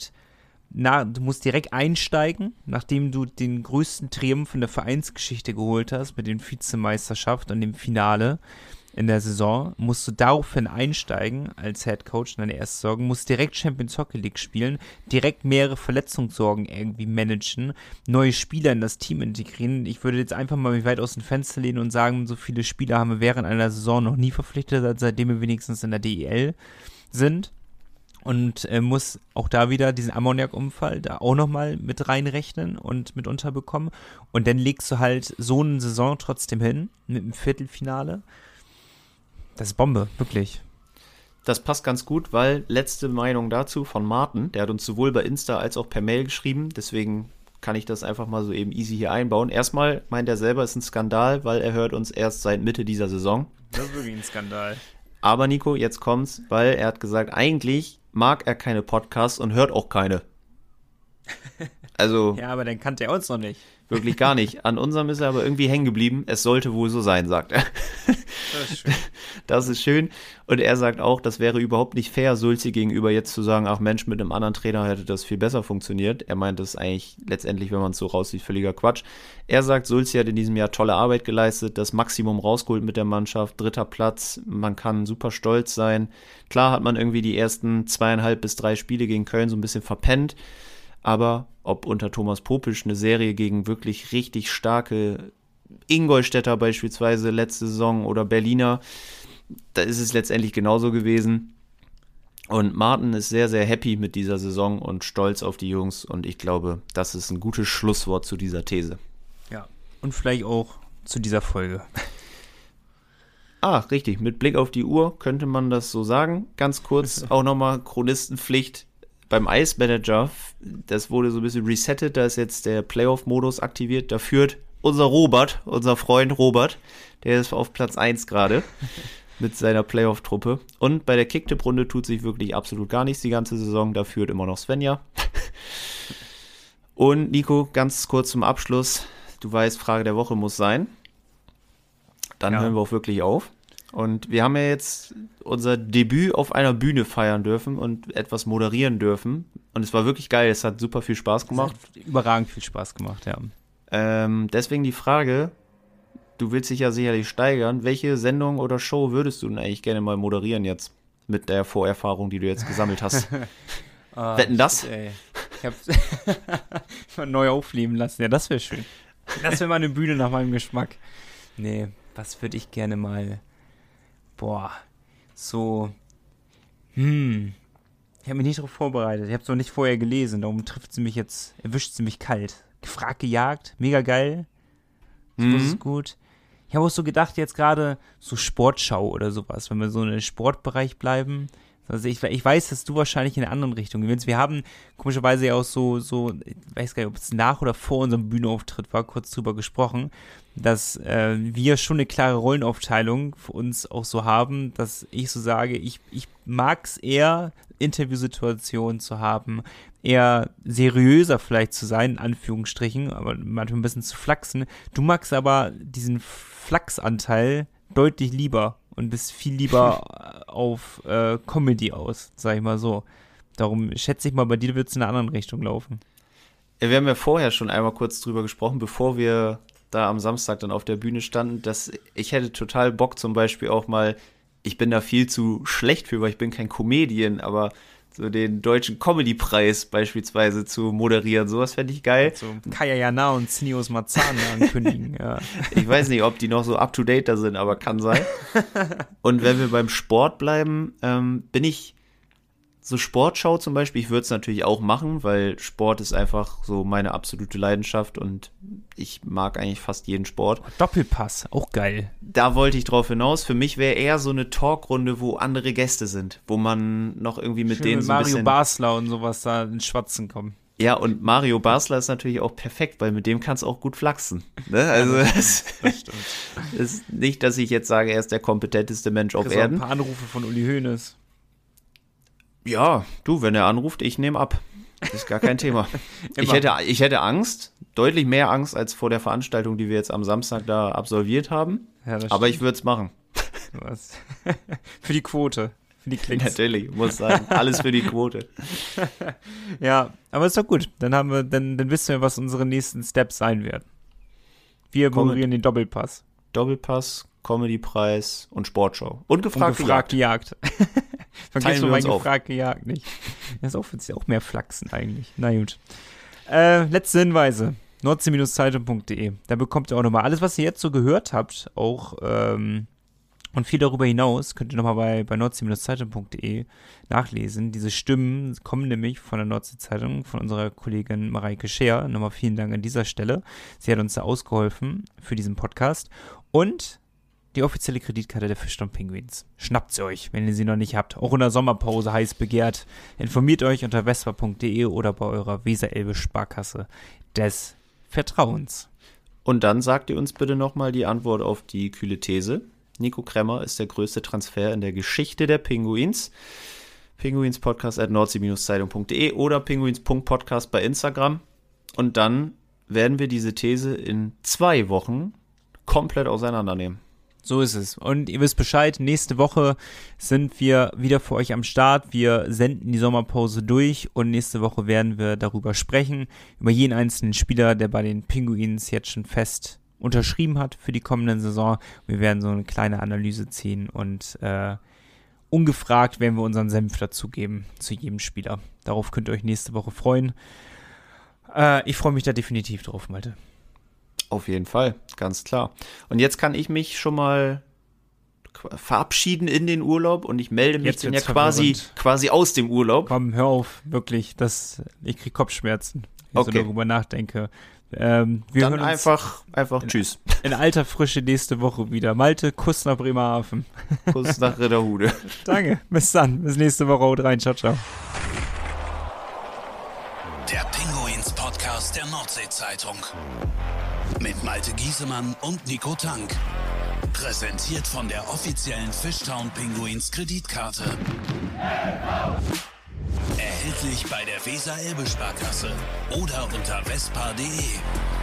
musst direkt einsteigen, nachdem du den größten Triumph in der Vereinsgeschichte geholt hast, mit der Vizemeisterschaft und dem Finale in der Saison, musst du daraufhin einsteigen als Head Coach in deine erste Saison, musst direkt Champions Hockey League spielen, direkt mehrere Verletzungssorgen irgendwie managen, neue Spieler in das Team integrieren. Ich würde jetzt einfach mal weit aus dem Fenster lehnen und sagen, so viele Spieler haben wir während einer Saison noch nie verpflichtet, seitdem wir wenigstens in der DEL sind. Und muss auch da wieder diesen Ammoniak-Unfall da auch nochmal mit reinrechnen und mit unterbekommen. Und dann legst du halt so eine Saison trotzdem hin, mit einem Viertelfinale. Das ist Bombe, wirklich. Das passt ganz gut, weil letzte Meinung dazu von Martin, der hat uns sowohl bei Insta als auch per Mail geschrieben, deswegen kann ich das einfach mal so eben easy hier einbauen. Erstmal meint er selber, es ist ein Skandal, weil er hört uns erst seit Mitte dieser Saison. Das ist wirklich ein Skandal. Aber Nico, jetzt kommt's, weil er hat gesagt, eigentlich mag er keine Podcasts und hört auch keine. Also. Ja, aber dann kannte er uns noch nicht. Wirklich gar nicht. An unserem ist er aber irgendwie hängen geblieben. Es sollte wohl so sein, sagt er. Das ist schön. Das ist schön. Und er sagt auch, das wäre überhaupt nicht fair, Sulzi gegenüber jetzt zu sagen, ach Mensch, mit einem anderen Trainer hätte das viel besser funktioniert. Er meint, das ist eigentlich letztendlich, wenn man es so raussieht, völliger Quatsch. Er sagt, Sulzi hat in diesem Jahr tolle Arbeit geleistet, das Maximum rausgeholt mit der Mannschaft, 3. Platz, man kann super stolz sein. Klar hat man irgendwie die ersten 2,5 bis 3 Spiele gegen Köln so ein bisschen verpennt, aber ob unter Thomas Pupisch eine Serie gegen wirklich richtig starke Ingolstädter beispielsweise letzte Saison oder Berliner, da ist es letztendlich genauso gewesen. Und Martin ist sehr, sehr happy mit dieser Saison und stolz auf die Jungs. Und ich glaube, das ist ein gutes Schlusswort zu dieser These. Ja, und vielleicht auch zu dieser Folge. Richtig. Mit Blick auf die Uhr könnte man das so sagen. Ganz kurz auch nochmal Chronistenpflicht beim Ice Manager. Das wurde so ein bisschen resettet. Da ist jetzt der Playoff-Modus aktiviert. Da führt unser Freund Robert. Der ist auf Platz 1 gerade mit seiner Playoff-Truppe. Und bei der Kicktipp-Runde tut sich wirklich absolut gar nichts die ganze Saison. Da führt immer noch Svenja. Und Nico, ganz kurz zum Abschluss. Du weißt, Frage der Woche muss sein. Dann hören wir auch wirklich auf. Und wir haben ja jetzt unser Debüt auf einer Bühne feiern dürfen und etwas moderieren dürfen. Und es war wirklich geil. Es hat super viel Spaß gemacht. Es hat überragend viel Spaß gemacht, ja. Deswegen die Frage, du willst dich ja sicherlich steigern. Welche Sendung oder Show würdest du denn eigentlich gerne mal moderieren jetzt? Mit der Vorerfahrung, die du jetzt gesammelt hast. Wetten, das? Ich hab's mal neu aufleben lassen. Ja, das wäre schön. Das wäre mal eine Bühne nach meinem Geschmack. Nee, was würde ich gerne mal... Ich habe mich nicht darauf vorbereitet. Ich habe es noch nicht vorher gelesen. Darum erwischt sie mich kalt. Gefragt, gejagt, mega geil. Das ist gut. Ich habe auch so gedacht, jetzt gerade so Sportschau oder sowas, wenn wir so in den Sportbereich bleiben. Also ich weiß, dass du wahrscheinlich in eine andere Richtung gewinnst. Wir haben komischerweise ja auch so, ich weiß gar nicht, ob es nach oder vor unserem Bühnenauftritt war, kurz drüber gesprochen, dass wir schon eine klare Rollenaufteilung für uns auch so haben, dass ich so sage, ich mag es eher, Interviewsituationen zu haben, eher seriöser vielleicht zu sein, in Anführungsstrichen, aber manchmal ein bisschen zu flachsen. Du magst aber diesen Flachsanteil deutlich lieber und bist viel lieber auf Comedy aus, sag ich mal so. Darum schätze ich mal, bei dir wird es in einer anderen Richtung laufen. Ja, wir haben ja vorher schon einmal kurz drüber gesprochen, bevor wir da am Samstag dann auf der Bühne standen, dass ich hätte total Bock zum Beispiel auch mal, ich bin da viel zu schlecht für, weil ich bin kein Comedian, aber so den deutschen Comedy-Preis beispielsweise zu moderieren, sowas fände ich geil. So Kaya Jana und Zinius Marzahn ankündigen, ja. Ich weiß nicht, ob die noch so up-to-date da sind, aber kann sein. Und wenn wir beim Sport bleiben, bin ich so Sportschau zum Beispiel, ich würde es natürlich auch machen, weil Sport ist einfach so meine absolute Leidenschaft und ich mag eigentlich fast jeden Sport. Doppelpass, auch geil. Da wollte ich drauf hinaus. Für mich wäre eher so eine Talkrunde, wo andere Gäste sind, wo man noch irgendwie mit denen so ein bisschen... Mario Basler und sowas da ins Schwatzen kommen. Ja, und Mario Basler ist natürlich auch perfekt, weil mit dem kannst du auch gut flachsen. Ne? Also das stimmt. Ist nicht, dass ich jetzt sage, er ist der kompetenteste Mensch auf Erden. Ein paar Anrufe von Uli Hoeneß. Ja, du, wenn er anruft, ich nehme ab. Das ist gar kein Thema. Ich hätte Angst, deutlich mehr Angst als vor der Veranstaltung, die wir jetzt am Samstag da absolviert haben. Ja, aber ich würde es machen. Was? Für die Quote, für die Klicks. Natürlich, muss sagen, alles für die Quote. Ja, aber ist doch gut. Dann wissen wir, was unsere nächsten Steps sein werden. Wir moderieren den Doppelpass. Doppelpass, Comedy-Preis und Sportschau. Und gefragte Jagd. Vergiss nur mein gefragte Jagd nicht. Das ist auch mehr Flachsen eigentlich. Na gut. Letzte Hinweise. nordsee-zeitung.de. Da bekommt ihr auch nochmal alles, was ihr jetzt so gehört habt, auch und viel darüber hinaus könnt ihr nochmal bei nordsee-zeitung.de nachlesen. Diese Stimmen kommen nämlich von der Nordsee-Zeitung, von unserer Kollegin Mareike Scheer. Nochmal vielen Dank an dieser Stelle. Sie hat uns da ausgeholfen für diesen Podcast. Und die offizielle Kreditkarte der Fischtown Penguins. Schnappt sie euch, wenn ihr sie noch nicht habt. Auch in der Sommerpause heiß begehrt. Informiert euch unter vespa.de oder bei eurer Weser-Elbe-Sparkasse des Vertrauens. Und dann sagt ihr uns bitte nochmal die Antwort auf die kühle These. Nico Kremmer ist der größte Transfer in der Geschichte der Penguins. Penguinspodcast@nordsee-zeitung.de oder penguins.podcast bei Instagram. Und dann werden wir diese These in 2 Wochen komplett auseinandernehmen. So ist es. Und ihr wisst Bescheid, nächste Woche sind wir wieder für euch am Start. Wir senden die Sommerpause durch und nächste Woche werden wir darüber sprechen, über jeden einzelnen Spieler, der bei den Penguins jetzt schon fest unterschrieben hat für die kommende Saison. Wir werden so eine kleine Analyse ziehen und ungefragt werden wir unseren Senf dazugeben zu jedem Spieler. Darauf könnt ihr euch nächste Woche freuen. Ich freue mich da definitiv drauf, Malte. Auf jeden Fall, ganz klar. Und jetzt kann ich mich schon mal verabschieden in den Urlaub und ich melde mich dann ja quasi aus dem Urlaub. Komm, hör auf, wirklich. Ich krieg Kopfschmerzen, wenn ich so darüber nachdenke, Wir Dann hören uns einfach tschüss. in alter Frische nächste Woche wieder. Malte, Kuss nach Bremerhaven. Kuss nach Ritterhude. Danke, bis dann. Bis nächste Woche. Haut rein. Ciao, ciao. Der Pinguins-Podcast der Nordsee-Zeitung. Mit Malte Giesemann und Nico Tank. Präsentiert von der offiziellen Fishtown Pinguins Kreditkarte. Erhältlich bei der Weser-Elbe-Sparkasse oder unter vespa.de.